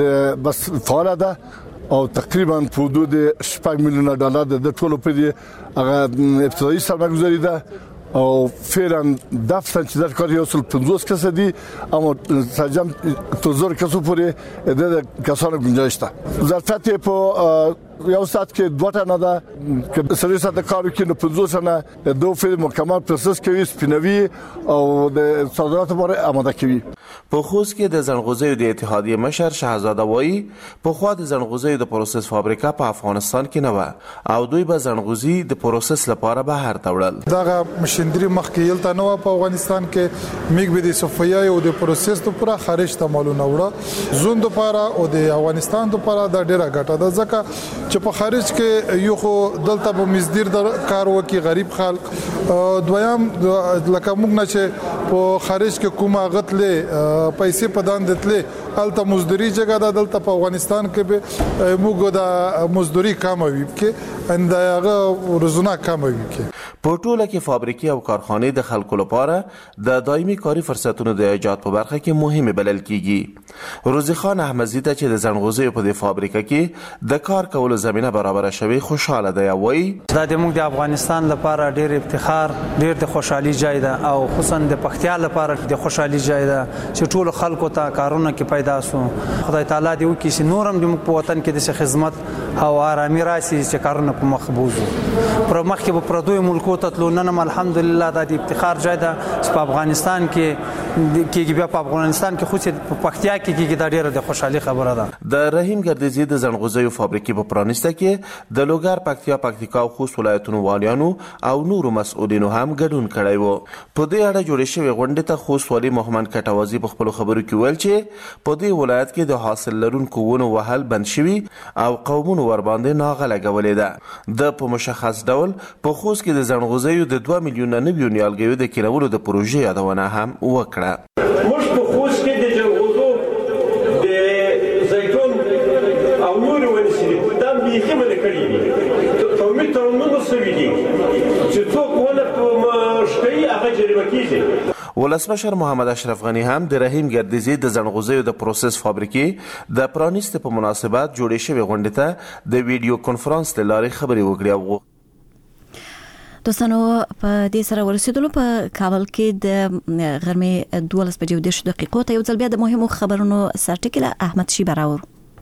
بس فعاله ده او تقریبا په حدود شپږ میلیونه ډالر د ټولو په دې هغه ابتدایي سرمایه‌ګذاري ده او فعلا دفتر چې د کار یو سل پنځوس کس دي اما سجام تو زر کسو پورې د کسانو گنجائش ده. ظرفیت په یو ساعت کې دوه ټنه ده، که سړی ساعت کار وکړي نو پنځوس ټنه دوه فعل مکمل پروسس کوي، سپینوي او د صادراتو لپاره آماده کوي. په خوست کې د زنغوزیو د اتحادیې مشر شهزاده وایي پخوا د زنغوزیو د پروسس فابریکه په افغانستان کې نه وه او دوی به زنغوزي د پروسس لپاره بهر ته وړل. دغه مشندري مخکې یلته نه وه په افغانستان کې، میګ به د صفیا او د پروسس لپاره خارج ته مالونه وړه. زون لپاره او د افغانستان لپاره دا ډیره ګټه ده ځکه چې په خارج کې یو خو دلته به مزدور د کار وکي غریب خلک، دویم لکه موږ نه چې په خارج کې کومه غتلې پیسې په دان دتلې الته مزدوري جګه ده، دلته په افغانستان کې به موږ د مزدوري کم وي کې اندغه روزانه کم وي کې. په ټوله کې فابریکې او کارخانې د خلکو لپاره د دایمي کاري فرصتونو د ایجاد په برخه کې مهمه بلل کیږي. روزي خان احمدزی ته چې د زنغوزیو په دې فابریکه کې د کار کولو زمينه برابر شوی خوشاله دی. وایي دا د موږ د افغانستان لپاره ډېر افتخار، ډېر د خوشحالي ځای ده او خصوصا د پکتیا لپاره د خوشحالي ځای ده چې ټول خلکو ته کارونه کې پیدا سو. خدای تعالی دې وکړي چې نورم د موږ په وطن کې د خدمت او آرامي راسي چې کارونه په مخ بوزو. پر مخ کې په پردوی ملکو ته تلو نن الحمدلله دا د افتخار ځای ده چې په افغانستان کې کېږي، بیا په افغانستان کې خو چې په پکتیا کې کېږي دا ډېره د خوشحالي خبره ده. د رحیم ګردیزی د زنغوزیو فابریکې په پرانسته کې د لوګر، پکتیا، پکتیکا او خوست ولایتونو والیانو او نورو مسؤلینو هم ګډون کړی وو. په دې اړه جوړې شوې غونډې ته خوست والي محمد کټوازی په خپلو خبرو کې ویل چې په دې ولایت کې د حاصل لرونکو ونو وهل بند شوي او قومونو ورباندې ناغه لګولې ده. د په مشخص ډول په خوست کې د زنغوزیو د دوه میلیونه نویو نیالګیو د کینولو د پروژې یادونه هم وکړه. موږ په خوست کې د جلغوزو منې کړي دي قومي تړونونه سوي دي چې څوک ونه شکوي هغه جریمه کیږي. ولسمشر محمد اشرف غنی هم د رحیم ګردیزي د ځنغوزیو د پروسس فابریکې د پرانیستې په مناسبت جوړې شوې غونډې ته د ویډیو کنفرانس له لارې خبرې وکړې. او دوستانو په دې سره ورسېدلو په کابل کې د غرمې دولس بجې او دېرش دقیقو ته یو ځل بیا د مهمو خبرونو سرټکی له احمد شیبه راوړو.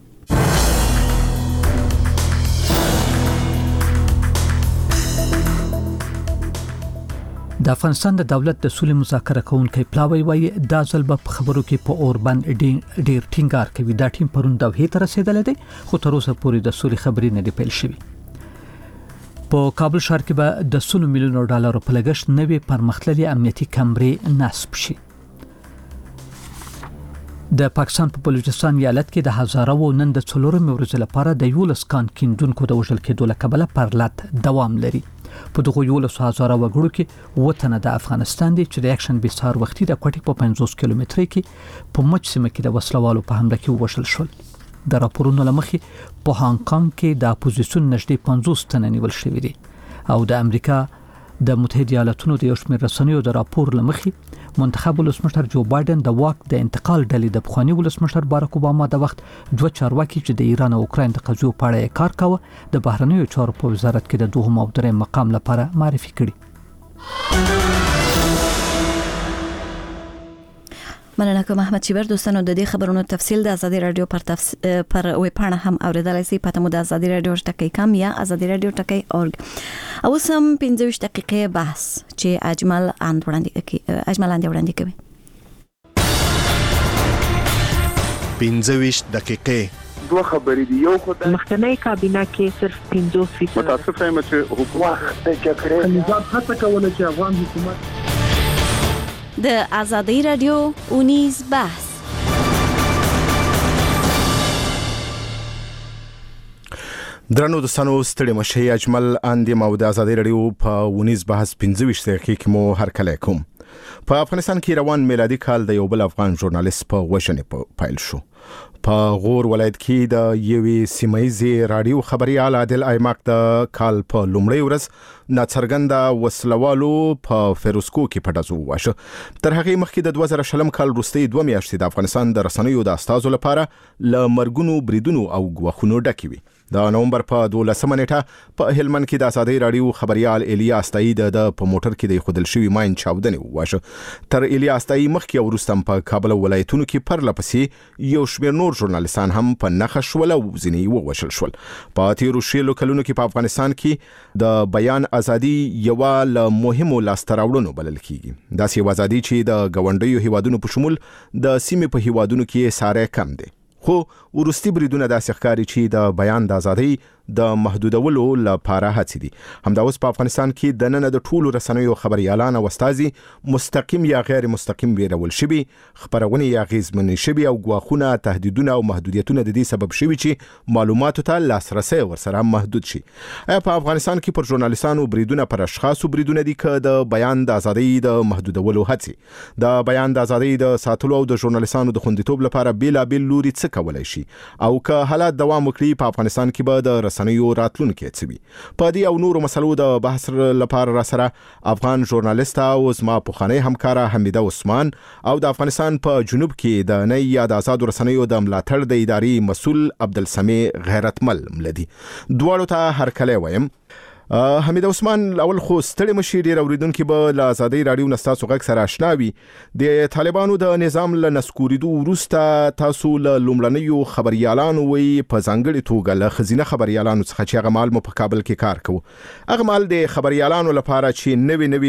د افغانستان د دولت د سولې مذاکره کوونکی پلاوی وایي دا ځل به په خبرو کې په اوربند ډیر ټینګار کوي. دا ټیم پرون دوحې ته رسیدلی دی خو تر اوسه پورې د سولې خبرې نه دي پیل شوي. په کابل ښار کې به د سلو میلیونو ډالرو په لګښت نوې پرمختللې امنیتي کمرې نصب شي. د پاکستان په بلوچستان ایالت کې د هزارو نن د څلورمې ورځې لپاره د یولس کان کیندونکو د وژل کېدو له کبله پرلت دوام لري. په دغه یولس هزاره وګړو کې وطن د افغانستان دی چې د اکشن بسار وختي د کوټې په پنځوس کیلومترۍ کې په مچ سیمه کې د وسلوالو په حمله کې وژل شول. د راپورونو لمخې په هانګ کانګ کې د اپوزیسیون نږدې پنځوس تنه نیول شوي دي او د امریکا د متحده ایالاتونو د یو شمېر رسنیو د راپور لمخې منتخب ولسمشر جو بایدن د واک د انتقال ډلې د پخوانی ولسمشر باراک اوباما د وخت دوه چارواکي چې د ایران او اوکراین د قضیو په اړه کار کاوه د بهرنیو چارو په وزارت کې د دوهم او دریم مقام لپاره معرفي کړي. مننه کوم احمد شیبر. دوستانو د دې خبرونو تفصیل د ازادي رادیو پر تفس... پر ویب پاڼه هم اوریدلای شئ. پته مو د ازادي رادیو ټکی کم یا ازادي رادیو ټکی اورګ. او سم پنځه ویشت دقیقې بحث چې اجمل اند وړاندې کوي اجمل اند وړاندې کوي. پنځه ویشت دقیقې دوه خبرې دي. یو خدای مخکنی کابینه کې صرف پنځوس فیصد متاسف یم چې حکومت د جګړې نظام هڅه کوله چې افغان حکومت د ازادي رادیو اونیز بحث. درنو دوستانو ستړي مشي اجمل اندیم او د ازادي رادیو په اونیز بحث پنځه ویشت دقیقې کې مو هر کله کوم. په افغانستان کې روان میلادي کال د یو بل افغان ژورنالیست په وژنې پیل شو. په غور ولایت کې د یوې سیمایي رادیو خبريال عادل ایماک د کال په لومړۍ ورځ ناڅرګنده وسلوالو په فیروزکو کې پټازو واشه. تر هغه مخکې د دوه زره شلم کال وروستۍ دوه میاشتې د افغانستان د رسنیو د استازو لپاره ل مرګونو بریدونو او غوښونو ډکې وي. د نومبر په دولسمه نیټه په هلمند کې د ازادي رادیو خبريال الیاس تایي د په موټر کې د خودل شوی ماین چاودنې واشه. تر الیاس تایي مخکې ورستم په کابل ولایتونو کې پر لپسې یو شمېر نور ژورنالیستان هم په نخښه شول او ځینې ووژل شول. په تیرو شلو کلونو کې په افغانستان کې د بیان ازادي یو له مهمو لاسته راوړنو بلل کیږي. داسې یو ازادي چې د غونډیو هیوادونو په شمول د سیمې په هیوادونو کې ساره کم دي. خو ورستي بریدونه داسې ښکاري چې د بیان د ازادۍ د محدودولو لپاره هڅې دي. همدا اوس په افغانستان کې د نن د ټولو رسنیو خبريالان او استازي مستقیم یا غیر مستقیم ویرول شوي، خبرونه یا غیزمنې شوي او غواخونه، تهدیدونه او محدودیتونه د دې سبب شوي چې معلوماتو ته لاسرسي ورسره محدود شي. آیا په افغانستان کې پر ژورنالیستانو بریدونه پر اشخاصو بریدونه دي که د بیان د ازادۍ د محدودولو هڅې؟ د بیان د ازادۍ د ساتلو او د ژورنالیستانو د خوندیتوب لپاره بیلابیل لوري څه کولای شي او که حالات دوام وکړي په افغانستان کې به د رسنیو راتلونکي څه وي؟ په دې او نورو مسلو د بحث لپاره را سره افغان ژورنالیست او زما پخوانی همکاره حمیده عثمان او د افغانستان په جنوب کې د نه یا د آزاد رسنیو د ملاتړ د ادارې مسؤل عبدالسمیع غیرتمل ملدي. دواړو ته هر کله وایم. حمیده عثمان، اول خو ستړي مشي ډیر اوریدونکو به له ازادي رادیو نستاسو غږ سره آشنا وي. د طالبانو د نظام له نسکوریدو وروسته تاسو له لومړنیو خبريالانو وي په ځانګړي توګه له خزینه خبريالانو څخه چې هغه مال مو په کابل کې کار کوي. هغه مال د خبريالانو لپاره چې نوي نوي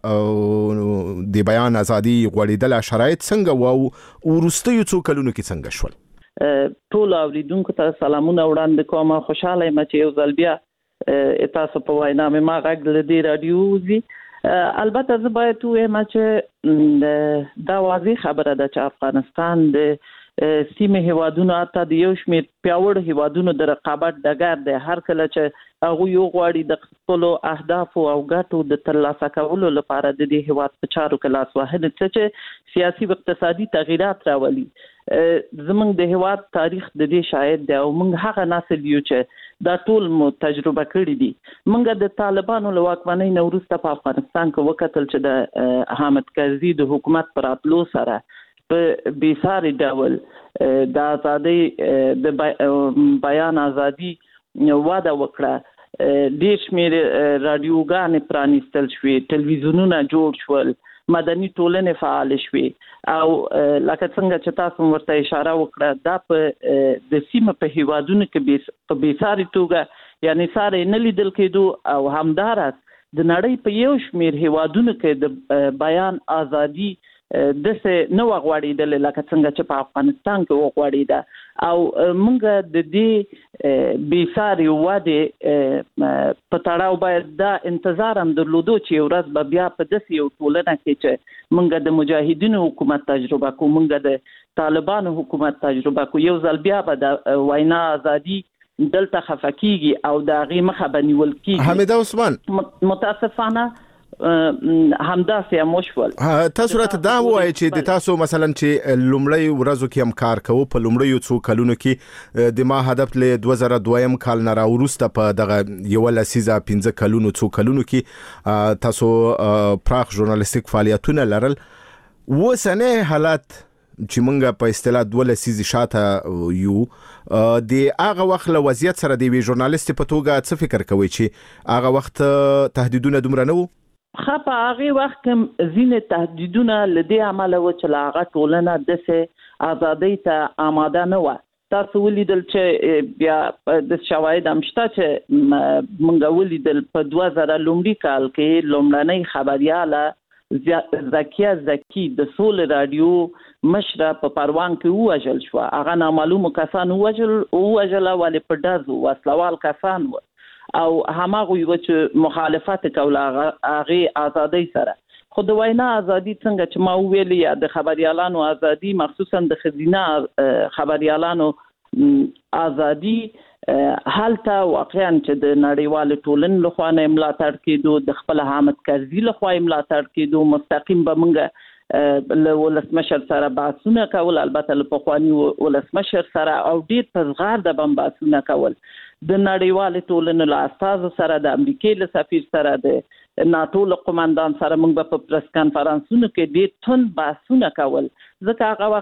د د بیان ازادي غوړیدل شرایط څنګه وو ورستیو څو کلونو کې څنګه شول؟ ټول اوریدونکو ته سلامونه وړاندې کوم. خوشاله یم چې یو ځل بیا تاسو په وینا مې ما غږ له دې رادیو وزي. البته زه باید ووایم چې دا واضح خبره ده چې افغانستان د سیمه هیوادونو ته د یو شمېر پیاوړ هیوادونو د رقابت ډګر دی. هر کله چې هغه یو غواړي د خپل اهداف او ګټو د ترلاسه کولو لپاره د دې هیواد په چارو کې لاس وهل چې سیاسي او اقتصادي تغیرات راولي. زمونږ د هیواد تاریخ د دې شاهد دی او موږ هغه نسل یو چې دا ټول مو تجربه کړی دي. موږ د طالبانو له واکمنۍ نه وروسته په افغانستان کې وکتل چې د حامد کرزي د حکومت پر راتلو سره په بېساري ډول د ازادۍ د بیان ازادي وده وکړه. ډېر شمېر راډیوګانې پرانیستل شوې، ټلویزیونونه جوړ شول، مدني ټولنې فعال شوې او لکه څنګه چې تاسو ورته اشاره وکړه دا په د سیمه په هیوادونو کې په بېساري توګه یعنی ساره نه لیدل کېدو او همداراز د نړۍ په یو شمېر هیوادونو کې د بیان ازادي دسه نو غواړیدل لکه څنګه چې په افغانستان کې وغواړیده او موږ د دې بېساري واده په تړاو باید دا انتظار هم درلودو چې ورځ به بیا په داسې یو ټولنه کې چې موږ د مجاهدینو حکومت تجربه کوو، موږ د طالبانو حکومت تجربه کوو، یو ځل بیا به د وینا ازادي دلته خفه کیږي او د هغې مخه به نیول کیږي. حمیده عثمان، متاسفانه همداسې هم وشول. تاسو راته دا وایئ چې د تاسو مثلا چې لومړی ورځو کې هم کار کوو په لومړیو څو کلونو کې د ما هدف له دوه زره دویم کال نه راوروسته په دغه یو لسیزه پنځه کلونو څو کلونو کې تاسو پراخ ژورنالیستیک فعالیتونه لرل. اوسنی حالات چې مونږ په اصطلاح دوه لسیزې شاته یو د هغه وخت له وضعیت سره د یوې ژورنالیست په توګه څه فکر کوئ چې هغه وخت تهدیدونه دومره نه وو؟ خا په هغه وخت کې ځینې تهدیدونه له دې امله و چې له هغه ټولنه داسې ازادۍ ته آماده نه وه. تاسو ولیدل چې بیا د شواهد هم شته چې موږ ولیدل په دوه زره لومړي کال کې لومړنۍ خبریاله زکیه زکی د سول رادیو مشره په پروان کې ووژل شوه. هغه نامعلومو کسانو ووژله ولې په ډزو وسلوال کسان و او هماغه یو چې مخالفت کوله هغه ازادۍ سره. خو د وینا ازادي څنګه چې ما ویل یا د خبريالانو ازادي مخصوصا د ښځینه خبريالانو ازادي حالته واقعا چې د نړیوال ټولنې لخوا نه ملاتړ کېدو، د خپل حامد کرزي لخوا ملاتړ کېدو، مستقیم به موږ له ولسمشر سره بحثونه کول، البته له پخواني ولسمشر سره او ډېر په زغار د بم بحثونه کول، د نړیوال ټولنې له استازو سره، د امریکای له سفیر سره، د ناتو له قومندان سره موږ په پریس کانفرنسونو کې ډېر تون بحثونه کول. ځکه هغه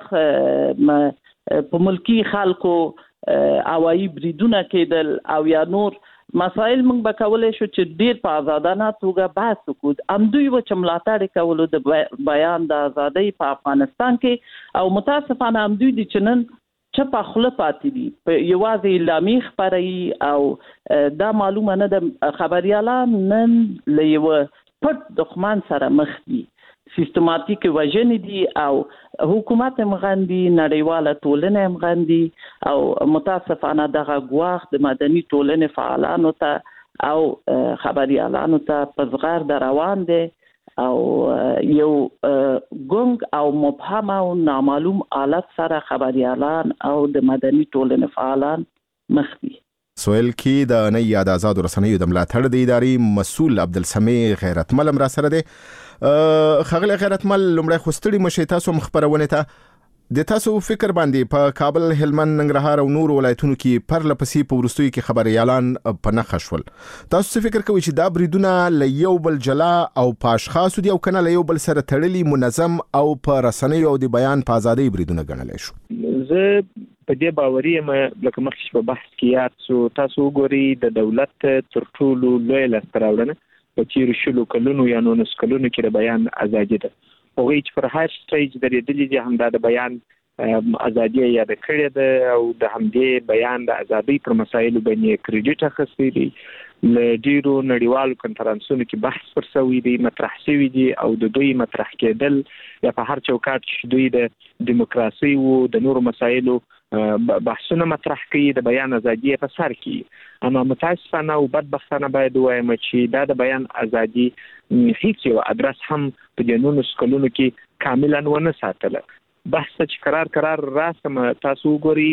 وخت په ملکی خلکو هوایي بریدونه کېدل او یا نور مسایل موږ به کولی شو چې ډېر په ازادانه توګه بحث وکړو. همدوی و چې ملاتړ یې کولو د بیان د ازادۍ په افغانستان کې او متاسفانه همدوی دي چې نن چپه خوله پاتې دي، په یوازې اعلامیې خپروي او دا معلومه نه ده. خبریالان نن له یوه پټ دښمن سره مخ دي، سیستماتیک وژنې دي او حکومت هم غندي، نړیواله ټولنه هم غندي او متاسفانه دغه ګواښ د مدني ټولنې فعالانو ته او خبریالانو ته په زغار د روان دی او یو ګونګ او مبهم او نامعلوم حالت سره خبریالان او د مدني ټولنې فعالان مخ دي. سویل کې د نه یاد آزاد رسنیو د ملاتړ د ادارې مسؤل عبدالسمی غیرتمل را سره دی. خغل غیرتمل لومړی خوستړي مشه تاسو مخبرونه ته د تاسو فکر باندې په کابل، هلمند، ننګرهار او نور ولایتونو کې پرله پسې په ورستوي کې خبريالان په نخښ شول. تاسو څه فکر کوئ چې دا بریدونه له یو بل جلا او په اشخاصو دي او کنه له یو بل سره تړلي منظم او په رسنیو او د بیان په ازادۍ بریدونه ګڼل شو؟ زه په دې باوري یم لکه مخکې په بحث کې یاد سو، تاسو وګورئ د دولت تر ټولو لوی لاسته راوړنه په تیرو شلو کلونو یا نولس کلونو کې د بیان ازادي ده. هغوی چې پر هر سټیج درېدلي دي همدا د بیان ازادي یاد کړې ده او د همدې بیان د ازادۍ پر مسایلو باندې کریډیټ اخیستی دی. له ډیرو نړیوالو کنفرانسونو کې بحث پر شوی دی، مطرح شوی دی او د دوی مطرح کېدل یا په هر چوکاټ چې دوی د دیموکراسي او د نورو مسایلو بحثونه مطرح کوي د بیان ازادي په سر کې. اما متاسفانه او بدبختانه باید وایم چې دا د بیان ازادي هیڅ یو ادرس هم په جنونو سکلونو کې کاملا ونه ساتله. بحث چې قرار قرار راسم تاسو وګورئ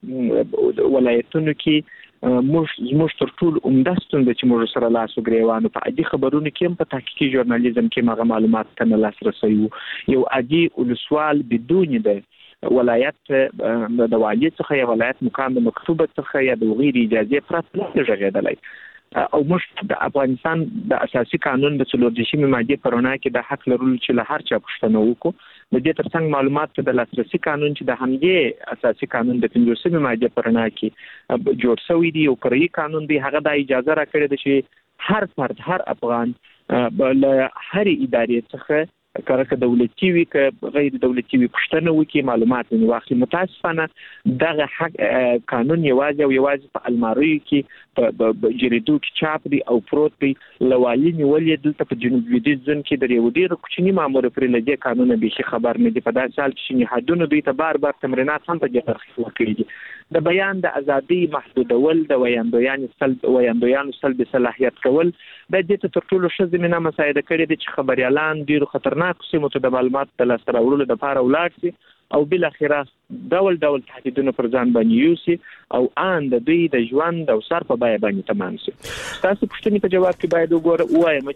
په ولایتونو کې موږ موږ تر ټولو عمده ستونزه چې موږ سره لاس وګریوانو په عادي خبرونو کې هم په تحقیقي ژورنالیزم کې مغه معلومات ته لاسرسی یو عادي ولسوال بدون د ولایت د والي څخه یا ولایت مقام د مکتوبه څخه یا د غیر اجازه پرته نه ژغېدلای او موږ د افغانستان د اساسي قانون د څلور دېرشمې ماده په رڼا کې د حق لرلو چې له هر چا پوښتنه وکړو د دې ترڅنګ معلومات ته د لاسرسي قانون چې د همدې اساسي قانون د پنځوسمې ماده په رڼا کې جوړ شوی دی او فرعي قانون دی هغه د اجازه راکړي د چې هر فرد هر افغان له هر ادارې څخه کارکه دولتي وي که غیر دولتي وي پښتنه وکي معلومات نه واخلي. متاسفانه دغه حق قانون یوازې او یوازې په المارۍ کې په جریدو کې چاپ دي او پروت دي. لوالي نیولې دلته په جنوب لویدیځ ځون کې د یو ډیر کوچنی مامور پر لږه قانون به خبر نه دي. په داسې حال کې چې حدونه دوی ته بار بار تمرینات هم په دې ترخیص ورکړي دي. د بیان د ازادي محدودول د ویاندویان سلب ویاندویان سلب صلاحیت کول د دې تر ټولو ښه زمينه مساعده کړې دي چې خبريالان ډیر خطرناک سیمو ته د معلومات د لاسته راوړلو لپاره ولاړ شي او بل اخره ډول ډول تهدیدونه پر ځان باندې یوسي او ان د دوی د ژوند او سر په بیه باندې تمام شي. تاسو پوښتنې په جواب کې باید وګورئ وایم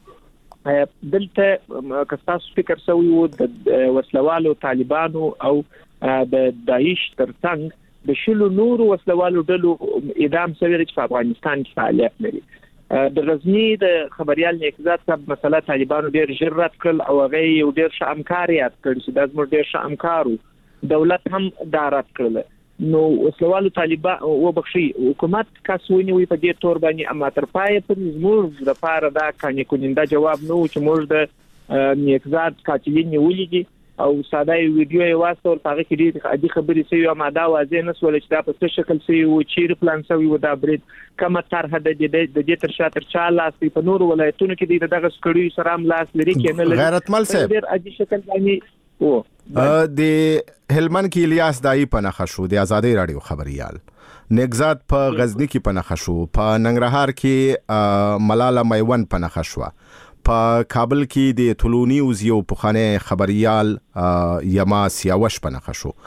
چې دلته کستاسو فکر سوی وو د وسلوالو طالبانو او د داعش ترڅنګ د شلو نورو وسلوالو ډلو اعدام شوی چې په افغانستان کې فعالیت لري. د غزنی د خبريال نکزات صاحب مسله طالبانو ډیر ژر رد کړل او هغه یو ډیر ښه همکار یاد کړ چې د زموږ ډیر ښه همکارو دولت هم دا رد کړل. نو وسلوالو طالبان او بخشي حکومت کاسونی وي په دې تور باندې اما تر پای پر زموږ د پاره دا کاني کونیندا جواب نو چې موږ د نکزات قاتلین ولېږي او ساده ویډیو یې واسطه هغه کې ډېر عادي خبرې سوي او ماده واضح نه سول چې دا په څه شکل سوي او چیرې پلان سوي و دا برید کومه طرحه د دې د دې تر شاتر چا لاس په نور ولایتونو کې دغه سکړی سره هم لاس لري کې نه لري. غیرتمل صاحب ډېر عادي شکل باندې او د هلمند کې الیاس دای په نخښ شو د آزادۍ رادیو خبريال نگزات په غزنی کې په نخښ شو په ننګرهار کې ملاله میوند په نخښ شو په کابل کې د طولونی وزیو پخانه خبريال یما سیاوش په نخښ شو.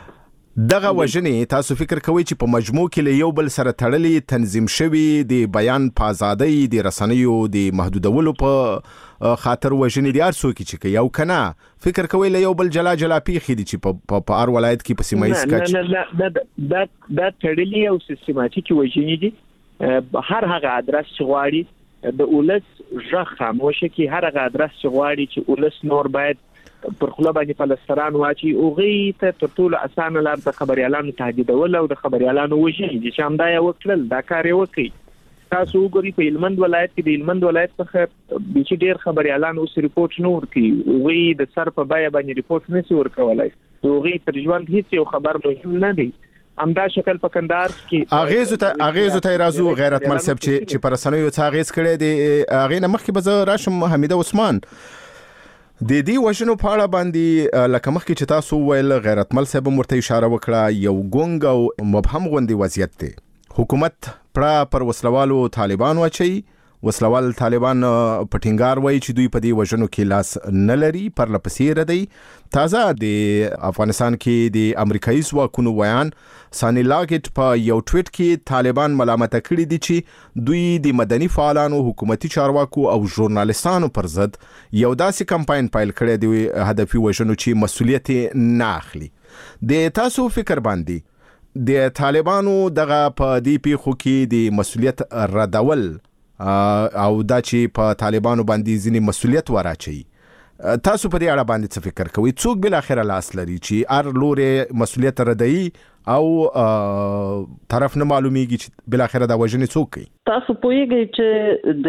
دغه وجنې تاسو فکر کوئ چې په مجموع کې له یو بل سره تړلې تنظیم شوی د بیان په ازادۍ د رسنیو د محدودولو په خاطر وجنې د ارسو کې چې یو کنه فکر کوئ له یو بل جلا جلا پیخي دي چې په هر ولایت کې په سیمایي سکچ نه نه نه دا دا تړلې او سیستماتیک وجنې دي. هر هغه ادرس چې غواړي د اولس ژغ خاموشه کې هر هغه ادرس چې غواړي چې اولس نور باید پر خپل باندې فلسطین واچي او غي ته تر ټولو اسانه لار د خبريالانو تهدیدول او د خبريالانو وژنې چې هم دا یو وکړل دا کار یې وکړي. تاسو وګورئ په هلمند ولایت کې د هلمند ولایت څخه چې ډېر خبريالانو اوس ریپورت نه ورکړي او غي د سر په بیه باندې ریپورت نه سي ورکولای او غي تر ژوند هیڅ یو خبر مهم نه دی. امدا شکل په کندهار کې اغیز ته اغیز ته رازو غیرتمل صاحب چې چې پر سنوي څه اغیز کړي دي اغه نه مخکې به راشم حمیده عثمان د دې وژنو په اړه باندې لکه مخکې چې تاسو ویل غیرتمل صاحب مرته اشاره وکړه یو ګونګ او مبهم غوندي وضعیت دی. حکومت پر پر وسلوالو طالبان واچي وسلوال طالبان پټینګار وایي چې دوی په دې وژنو کې لاس نه لري پر لپسې ردی. تازه د افغانستان کې د امریکایي ځواکونو ویان سانی لاګټ په یو ټویټ کې طالبان ملامت کړي دي چې دوی د مدني فعالانو حکومتي چارواکو او ژورنالستانو پر ضد یو داسې کمپاین پایل کړی دی هدفي وژنو چې مسؤلیت نه اخلي. د تاسو فکر باندې د طالبانو دغه په دې پیښو کې د مسؤلیت ردول او دا چې په طالبانو باندې ځینې مسؤلیت وراچي تاسو په دې اړه باندې څه فکر کوئ؟ څوک بل اخر لاس لري چې ار لوري مسؤلیت ردی او طرف نه معلومیږي چې بل اخر دا وژنې څوک کوي؟ تاسو پوهیږئ چې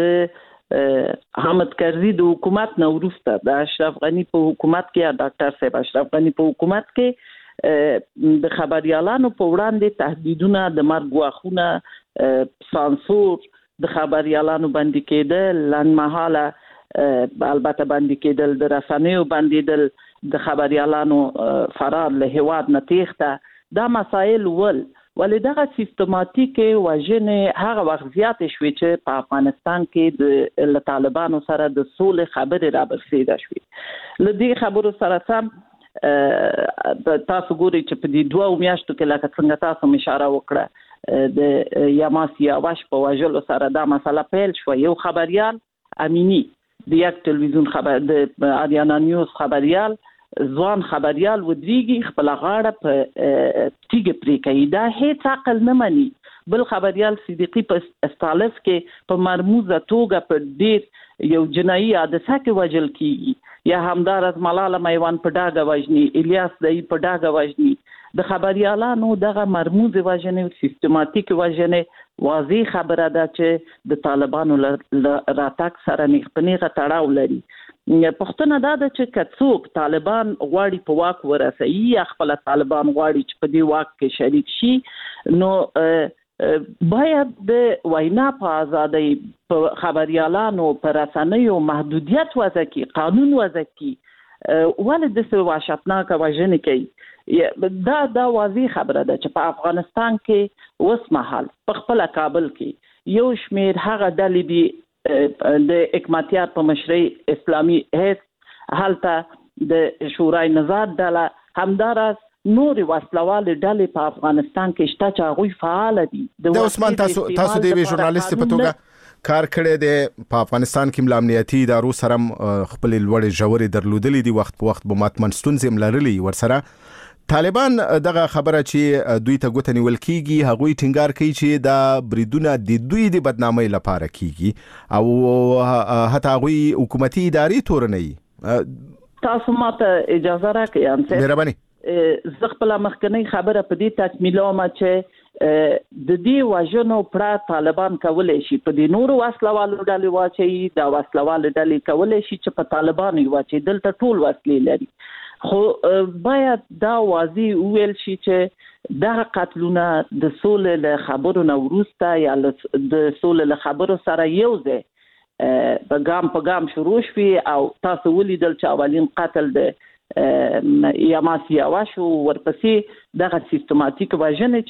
د حامد کرزي د حکومت نه وروسته د اشرف غنی په حکومت کې ډاکټر صاحب اشرف غنی په حکومت کې د خبريالانو په وړاندې تهدیدونه د مرګ واخونه سانسور د خبريالانو باندې کېدل لنمحاله البته باندې کېدل د رسنیو باندې د خبريالانو فرار له هواد نه تېښته دا مسائل ول ولې دغه سیستماتیک وژنې هغه وخت زیاتې شوې چې په افغانستان کې د طالبانو سره د سولې خبرې را برسېده شوې. له دې خبرو سره سم تاسو ګورئ چې په دې دوه میاشتو کې لکه څنګه تاسو اشاره وکړه د یاماس یاواش په وژلو سره دا مسله پیل شو. یو خبريال امینی د یک تلویزیون خبر د اریانا نیوز خبريال ځوان خبريال ودریږي خپل غاړه په تیګ پرې کوي. دا هیڅ عقل نه مني. بل خبريال صدیقی په استالف کې په مرموزه توګه په ډیر یو جنایي حادثه کې وژل کیږي. یا همدار از ملاله میوان په ډاګه وژني، الیاس دای په ډاګه وژني. د خبريالانو دغه مرموز وژنې او سیستماتیک وژنې واضح خبره ده چې د طالبانو راتګ سره نښپنیغه تړاو لري. پښتنه دا ده چې کڅوک طالبان غواړي په واک ورسوي یا خپل طالبان غواړي چې په دې واک کې شریک شي، نو باید د وینا په ازادۍ په خبريالانو په رسنیو محدودیت وضع کړي، قانون وضع کړي. ولې داسې وحشتناکه وژنې کوي؟ دا دا واضح خبره ده چې په افغانستان کې اوس مهال په خپل کابل کې یو شمیر هغه ډلې دي د حکمتیار په مشرۍ اسلامي حزب، هلته د شورای نظار ډله، همداراز نور وسلوال ډلې په افغانستان کې شته چې هغوی فعال دي. د عثمان تاسو تاسو د ژورنالیست په توګه کار کړی دی په افغانستان کې مل امنیتي ادارو سره خپل لوړې ژورې درلودلې دي، وخت په وخت به ماتمن ستونزې هم لرلې. ورسره طالبان دغه خبره چې دوی ته ګوته نیول کیږي، هغوی ټینګار کوي چې دا بریدونه د دوی د بدنامۍ لپاره کیږي او حتی هغوی حکومتي ادارې تورنوي. تاسو ماته اجازه راکړئ انصر مهرباني. زه خپل مخکنی خبره په دې تکمیلوم چې د دې وژنو پر طالبان کولای شي په دې نورو وسلوالو ډلې واچي، دا وسلوال ډلې کولای شي چې په طالبانو واچي. دلته ټول وسلې لري، خو باید دا واضح وویل شي چې دغه قتلونه د سولې له خبرو نه وروسته یا د سولې له خبرو سره یو ځای په ګام په ګام شروع شوي. او تاسو ولیدل چې اولین قتل د یاماس یاواش او ورپسې دغه سیستماتیک وژنې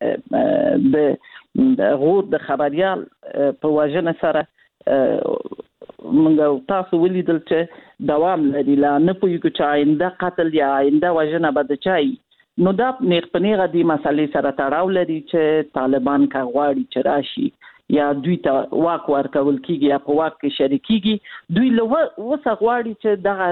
چې د غور د خبريال په وژنه سره منګو تاسو ولیدل چې دوام لري. لا نه پوهیږو چې آینده قتل یا آینده وژنه به د چای. نو دا نېغپنېغه دې مسلې سره تړاو لري چې طالبان که غواړي چې راشي یا دوی ته واک ورکول کیږي یا په واک کې شریک کیږي، دوی له وسه غواړي چې دغه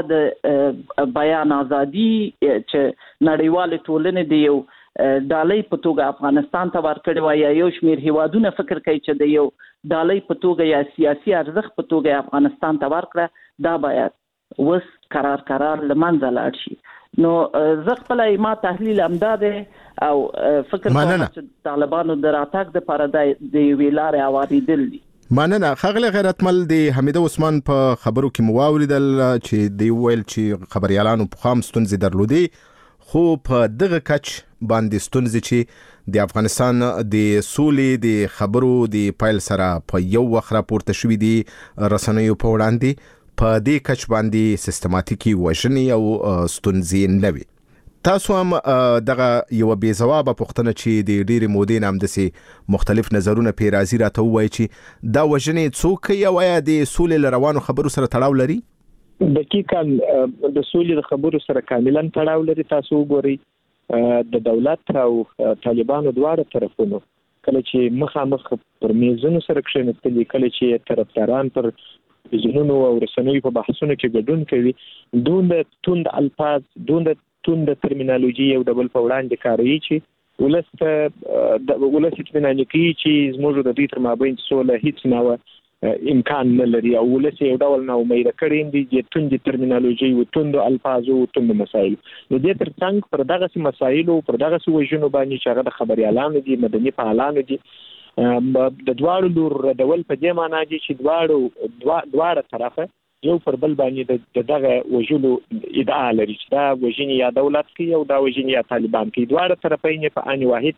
د بیان ازادي چې نړیوال ټولنې د یو ډالۍ په توګه افغانستان ته ورکړي وای، یا یو شمیر هیوادونه فکر کوي چې د یو ډالۍ په توګه یا سیاسي ارزښت په توګه افغانستان ته ورکړه، دا باید وس قرار قرار لمنځه لاړ شي. نو زه خپل ما تحلیل امدا ده او فکر کوم چې طالبانو د راتګ د لپاره د یوې لارې اوریدل دي. مننه. ښاغلی غیرتمل، د حمیده عثمان په خبرو کې مو واوریدل چې دی ویل چې خبريالانو په خام ستونزې درلودې، خو په دغه کچ باندې ستونزې چې د افغانستان د سولې د خبرو د پایل سره په یو وخت راپورته شوې دي رسنیو په وړاندې، په دې کچ باندې سیستماتیکي وژنې او ستونزې نه وي. تاسو هم دغه یو بې ځوابه پوښتنه چې د ډېرې مودې نه همداسې مختلف نظرونه پې راځي راته ووایي چې دا وژنې څوک کوي او آیا د سولې له روانو خبرو سره تړاو لري؟ دقیقاً د سولې د خبرو سره کاملا تړاو لري. تاسو وګورئ د دولت او طالبانو دواړه طرفونو کله چې مخامخ پر میزونو سره کښېنستلي، کله چې طرفداران پر ټلویزیونونو او رسنیو په بحثونو کې ګډون کوي، دومره توند الفاظ، دومره توند ترمینالوژي یو ډول په وړاندې کاروي چې ولس ته د ولس اطمینان کوي چې زموږ د دوی تر مابین سوله هیڅ نه امکان نه لري، او ولس یو ډول نه امید کړي دي چې توند ترمینالوژي او توند الفاظ او توند مسایل. نو دې ترڅنګ پر دغه مسایل او پر دغه وژنو باندې چې هغه د خبريالانو دي، مدني فعالانو دي، د دواړو لور ردول په دې معنی دي چې دواړو دواړه طرفه یو پر بل باندې دغه وژلو ادعا لري چې دا وژنې یا دولت کوي او دا وژنې یا طالبان کوي. دواړه طرفین په ان واحد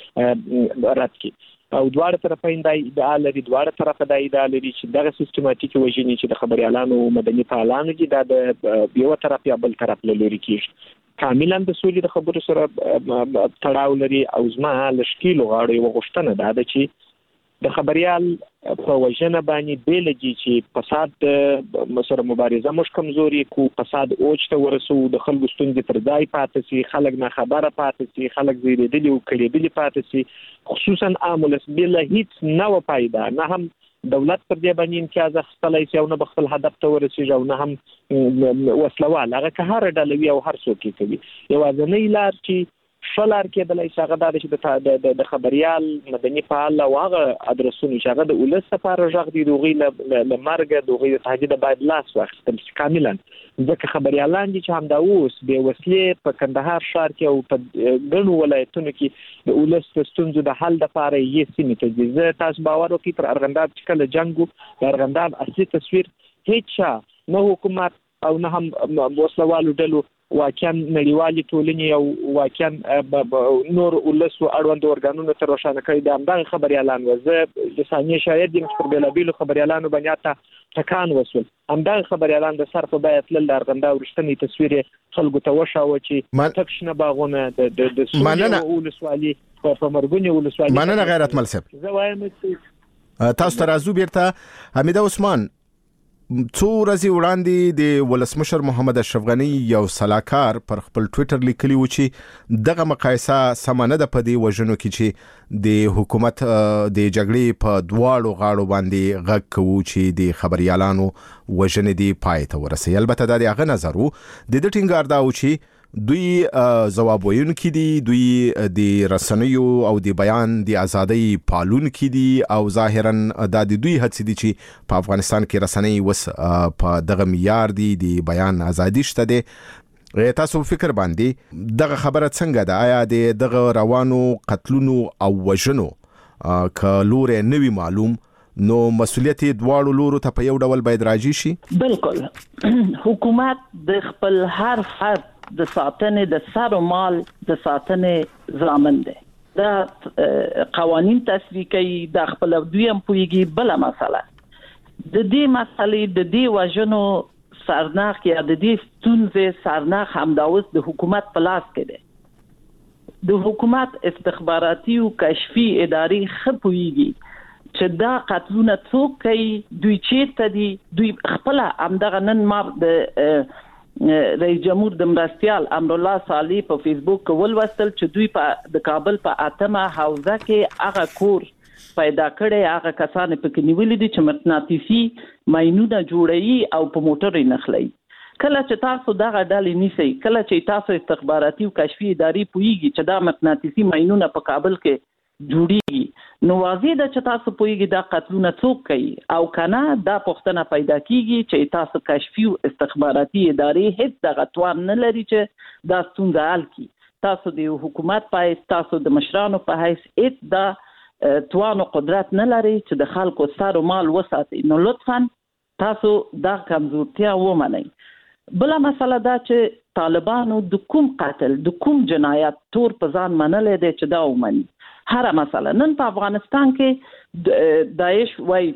کې رد کوي او دواړه طرفین دا ادعا لري، دواړه طرفه دا ادعا لري چې دغه سیستماتیک وژنې چې د خبريالانو مدني فعالانو دي دا د یو طرف یا بل طرف له لوري کیږي. کاملا د سولې د خبرو سره تړاو لري. او زما لشکیلو غاړې وغوښتنه ده چې د خبريال په وجنه باندې بیلږي چې فساد مسره مبارزه مش کمزوري کو فساد اوج ته ورسو د خلکو ستونزې پر ځای پاتې سي خلک نه خبره پاتې سي خلک زیریدلي او کړيدلي پاتې سي خصوصا عاملس بل هیڅ نو فائدہ نه هم دولت پر دې باندې امتیاز اخیستلای شي او نه بخل هدف ته ورسیږي او نه هم وسلوال هغه که هر ډلوي او هر څوک کوي یوازنۍ لار چې شلار کېدلای شي هغه د چې د خبريال مدني فعال او هغه ادرسونه چې هغه د ولس لپاره ژغ دي دوغي ل مرګ دوغي د تهدید باید لاس واخیستل شي کاملا ځکه خبريالان دي چې هم دا اوس به وسلې په کندهار ښار کې او په ګڼو ولایتونو کې د ولس د ستونزو د حل لپاره یې سیمې ته ځي زه تاسو باور وکړئ پر ارغنداب چې کله جنګ د ارغنداب اصلي تصویر هیڅ نه حکومت او نه هم وسلوالو ډلو واقعا نړیوالي ټولنې او واقعا نور ولسو اړوند ورګانونو ته روښانه کړي د همدغه خبريالان وزه لساني شاید د مستر بیلابیلو خبريالانو باندې ته تکان وسول همدغه خبريالان د صرف باید تل د ارغنداب ورشتنی تصویر خلکو ته وشاوه چې تکشنه باغونه د د سولې او ولسوالي په مرګونی ولسوالي مننه غیرت ملسب زه وایم تاسو ته راځو بیرته حمیده عثمان څو ورځې وړاندې د ولسمشر محمد اشرف غنی یو سلاکار پر خپل ټوئیټر لیکلی و چې دغه مقایسه سمانه ده په دې وژنو کې چې د حکومت د جګړې په دواړو غاړو باندې غږ کوي چې د خبريالانو وژنې دی پای ته ورسي البته د هغه نظر وو د دې ټینګار دا و چې دوی ځواب ویونکي دي دوی د رسنیو او د بیان د ازادۍ پالون کې دي او ظاهرا د دوی هڅې دي چې په افغانستان کې رسنۍ وس په دغه معیار دي د بیان ازادي شته دي تاسو فکر باندې دغه خبره څنګه ده آیا د دغه روانو قتلونو او وژنو کلور نوی معلوم نو مسؤلیت دواړو لورو ته په یو ډول باید راځي شي بالکل حکومت د خپل هر فرد د ساتنې د سر او مال د ساتنې ضامن دی دا قوانين تصویب کوي د خپل دویم پویږي بل مسله د دې مسلې د دې وژنو سرناخ یا د دې ستونزې سرناخ همداوس د حکومت په لاس کې دی د حکومت استخباراتي او کشفي اداري خپويږي چې دا قتلونه څوک کوي دوی چیرته دي دوی خپل همدغه نن ما د رئیس جمهور د مرستيال امر الله صالح په فیسبوک ولوستل چې دوی په د کابل په اتمه حوزه کې هغه کور پیدا کړي هغه کسان په کې نیولې دي چې مغناطیسي ماینونه جوړي او په موټر یې نخلي کله چې تاسو دغه ډلې نیسئ کله چې تاسو استخباراتي او کشفي اداري پويږي چې دا مغناطیسي ماینونه په کابل کې جوړيږي نو واضح ده چې تاسو پويږي دا قتلونه څوک کوي او کنه دا پښتنه پیدا کیږي چې تاسو کشفي او استخباراتي ادارې هیڅ دغه توان نه لري چې دا ستونزه حل کړي تاسو د حکومت په تاسو د مشرانو په حیث هیڅ دا توان او قدرت نه لري چې د خلکو سر او مال وساتئ نو لطفا تاسو دا کمزورتیا ومنئ بل مسله دا چې طالبانو د کوم قتل د کوم جنایت تور په ځان منلې دي چې دا ومني هر مسله نن په افغانستان کې داعش وایي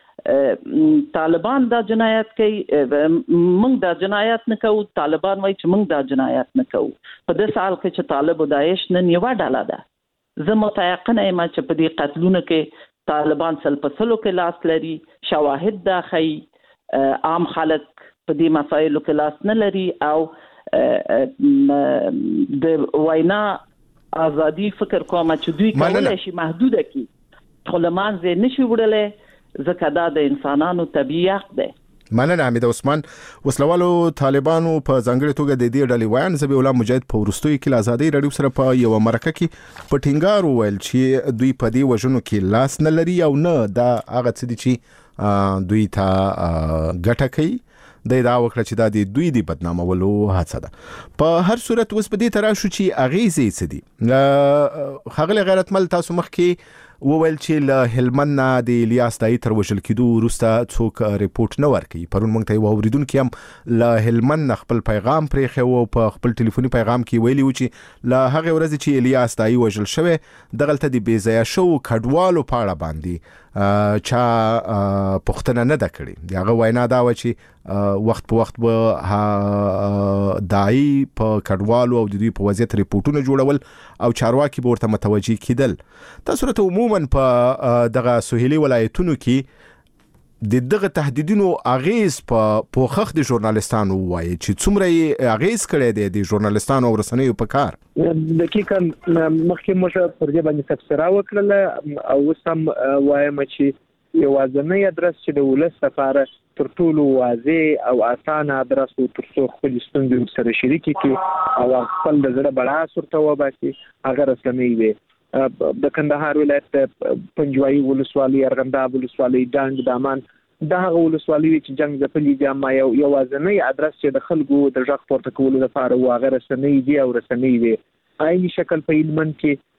چې طالبان دا جنایت کوي موږ دا جنایت نه کوو طالبان وایي چې موږ دا جنایت نه کوو په دې حال کې چې طالب او داعش نن یو ډله ده زه متيقنه یم چې په دې قتلونو کې طالبان سل په سلو کې لاس لري شواهد دا خي عام خلک په دې مسایلو کې لاس نه لري او د وینا ازادي فکر کوم چې دوی کولای شي محدوده کی طالبان زه نشي وړلې ځکه دا د انسانانو طبيعي حق دی مننه حمیده عثمان وسلوالو طالبانو په ځانګړي توګه د دې ډلې وایي زبی الله مجاهد په ورستوي کې ازادي رادیو سره په یو مرکه کې په ټینګار وویل چې دوی په دې وژنو کې لاس نه لري او نه دا هغه څه دي چې دوی ته ګټه کوي د دا وکړه چې دا د دوی دی بدنامولو هڅه ده په هر صورت اوس په دې تر شو چې اغیزې څه دي خغل غیرتمل تاسو مخ کې وویل چې له هلمند نه د الیاس دای تر وشل کېدو وروسته څوک ریپورت نه ورکړي پرون موږ ته ووریدونکو هم له هلمند خپل پیغام پرې خو په خپل ټلیفوني پیغام کې ویلي و چې له هغه ورځ چې الیاس دای وژل شوی دغلته د بیزیا شو کډوالو پاړه باندې چا پښتنه نه د کړي دغه وینا دا و چې وخت په وخت به دای په کډوالو او د دوی په وضعیت ریپورتونه جوړول او چارواکي به ورته متوجي کیدل. تاسو ته عموما په دغه سهیلي ولایتونو کې د دغه تهدیدونو اغیز په پوخخ د ژورنالستانو وایي چې څومره اغیز کړی دی د ژورنالستانو او رسنیو په کار. دقیقاً مخکې موږ پر دې باندې تفسیر وکړل او اوس هم وایم چې یوازینی ادرس چې د ولس لپاره تر ټولو واضح او اسانه ادرس او تر څو خپل ستونزې سره شریکې کړي او خپل د زړه بړاس ورته وباسي هغه رسنۍ وي. د کندهار ولایت پنجوایي ولسوالۍ، ارغنداب ولسوالۍ، ډنګ، دامان دا هغه ولسوالۍ چې جنگ ځپلي دي، اما یو یوازینی ادرس چې د خلکو د غږ پورته کولو لپاره و هغه رسنۍ دي او رسنۍ وي. عیني شکل په هلمند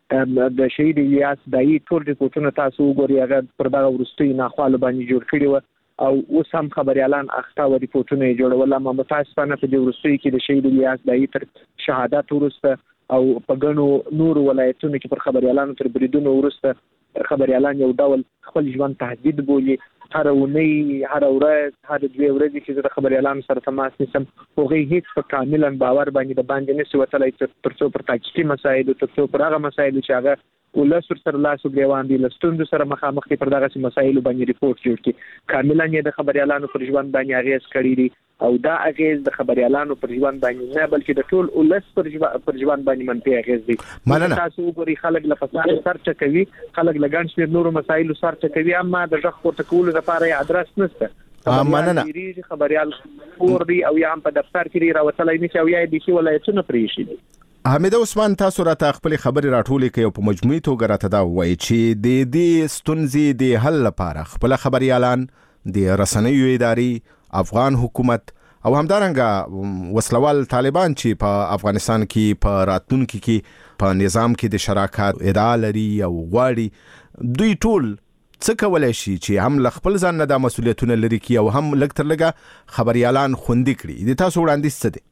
کې د شهید الیاس دایي ټول ریپورتونه تاسو وګورئ، هغه پر دغه وروستي ناخوالو باندې جوړ کړي و او اوس هم خبريالان اخته و ریپورتونه یې جوړول. اما متاسفانه په دې وروستي کې د شهید الیاس دایي تر شهادت وروسته او په ګڼو نور ولایتونو کې پر خبريالانو تر بریدونو وروسته خبريالان یو ډول خپل ژوند تهدید بولي. هر ونی هر ورځ هر دوه ورځې چې د خبريالانو سره تماس نیسم هغه هیڅ په کاملا باور باندې د باندې نشي وتلای تر څو پر تاکتیکي مسایل تر څو پر هغه مسایل چې هغه ولس سره لاس ګریوان دي لستوند سره مخامخ دي پر دغه مسایل باندې ریپورت جوړ کړي. کاملا یې د خبريالانو پر ژوند باندې اغیز کړی دي او دا اغیز د خبريالانو پر ژوند باندې نه بلکې د ټول ولس پر ژوند باندې منفي اغیز دي. تاسو وګورئ خلک له فساد سره کوي، خلک لګان شمیر نورو مسایلو سره کوي، اما د ژغ پورته کولو لپاره ادرس نشته. مننه. خبريال پور دی او یا هم په دفتر کې راوتلای نشي او یا د شي ولایتونو پرې شي. حمید عثمان تاسو راته خپل خبري راټولې کوي او په مجموعي توګه راته دا وایي چې د دې ستونزې د حل لپاره خپل خبريالان د رسنیو ادارې، افغان حکومت او همدارنګه وسلوال طالبان چې په افغانستان کې په راتلونکي کې په نظام کې د شراکت ادعا لري او غواړي، دوی ټول څه کولای شي چې هم ل خپل ځان نه د مسولیتونو لري کی او هم لږ تر لږه خبريالان خوندي کړي. د تاسو وړاندیز څه دي؟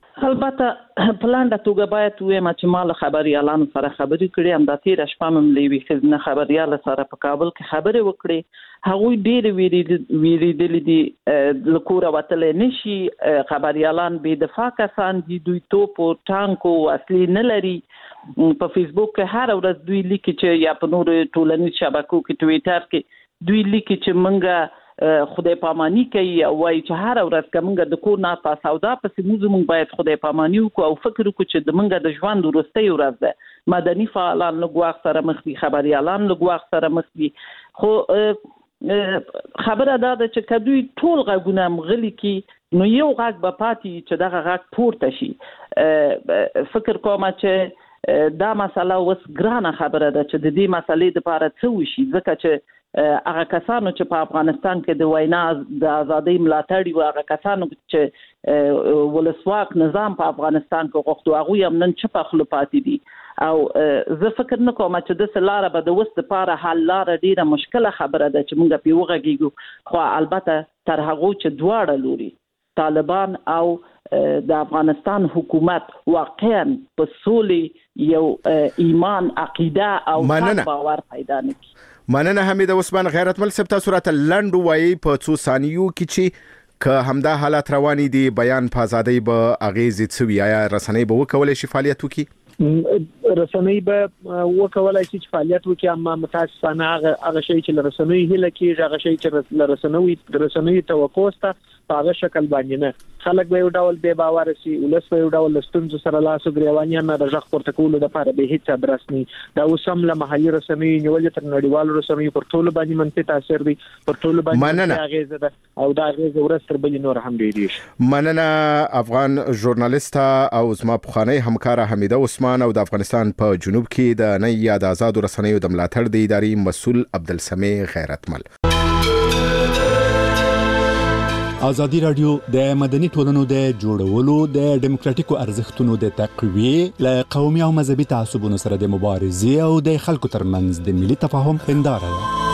البته پلان د توګه باید وایم چې مال خبريالانو سره خبرې کړې، هم د تیر شپه مم لوي خزنه خبريال سره په کابل کې خبرې وکړې. هغوی ډېر ویریدل دي د کور وتل نشي، خبريالان بې دفاع کسان دي، دوی توپ او ټانک او اصلي نه لري. په فیسبوک کې هر ورځ دوی لیکي چې یا په نور ټولنیز شبکو کې ټویټر کې دوی لیکي چې منګه خدای پامانی کوي او وايي چې هر ورځ کومګه د کور نه تاسو سودا پسې موږ مونږ باید خدای پامانی وکړو او فکر وکړو چې د منګه د ژوند ورستۍ ورځ ده. مدني فعالان له ګواښ سره مخ دي، خبريالان له ګواښ سره مخ دي. خو خبره دا ده چې کدوې ټول غږونه مغلي کی نو یو غږ به پاتې چې دغه غږ پورته شي. فکر کوم چې دا مسله اوس ګرانه خبره ده چې د دې مسلې لپاره څه وشي، ځکه چې هغه کسانو چې په افغانستان کې د وینا د ازادۍ ملاتړ او هغه کسانو چې ولسواک نظام په افغانستان کې غوښتو هغه هم نن چپ خپل پاتې دي او زه فکر نه کوم چې د سلاره به د وست لپاره حل لار ډیره مشکله خبره ده چې موږ په وګړو خو البته تر هغه چې دواړه لوري طالبان او د افغانستان حکومت واقعا په سولې یو ایمان عقیده او باور پیدا نکړي. مننه حمید عثمان. غیرتمل صاحب تاسو راته لنډ وایي په څو ثانیو کې چې که همدا حالات رواني دي بیان په ازادۍ به اغیز څه وي، آیا رسنۍ به وکولای شي فعالیت وکړي؟ رسنۍ به وکولای شي چې فعالیت وکړي، اما متاسفانه هغه هغه شی چې رسنۍ هله کېږي، هغه شی چې رسنۍ رسنۍ توقع سته په هغه شکل باندې نه. خلک به یو ډول بے باور شي، ولس به یو ډول ستونزو سره لاس ګریوانیا نه د ژغ پورته کولو لپاره به هیڅ ادرس نه. دا اوس هم له محلي رسنۍ نیولې تر نړیوالو رسنۍ پر ټولو باندې منفي تاثیر دی، پر ټولو باندې اغیز ده او دا اغیز ورستر بل نور هم دی. مننه افغان ژورنالیست او زما پخوانی همکار حمید عثمان او د افغانستان په جنوب کې د نه یاد آزاد رسنیو د ملاتړ د ادارې مسؤل عبدالسمی غیرتمل. ازادي رادیو د مدني ټولنو د جوړولو د ډیموکراتیکو ارزښتونو د تقویې له قومي او مذهبي تعصبونو سره د مبارزې او د خلکو ترمنځ د ملي تفاهم هنداره ده.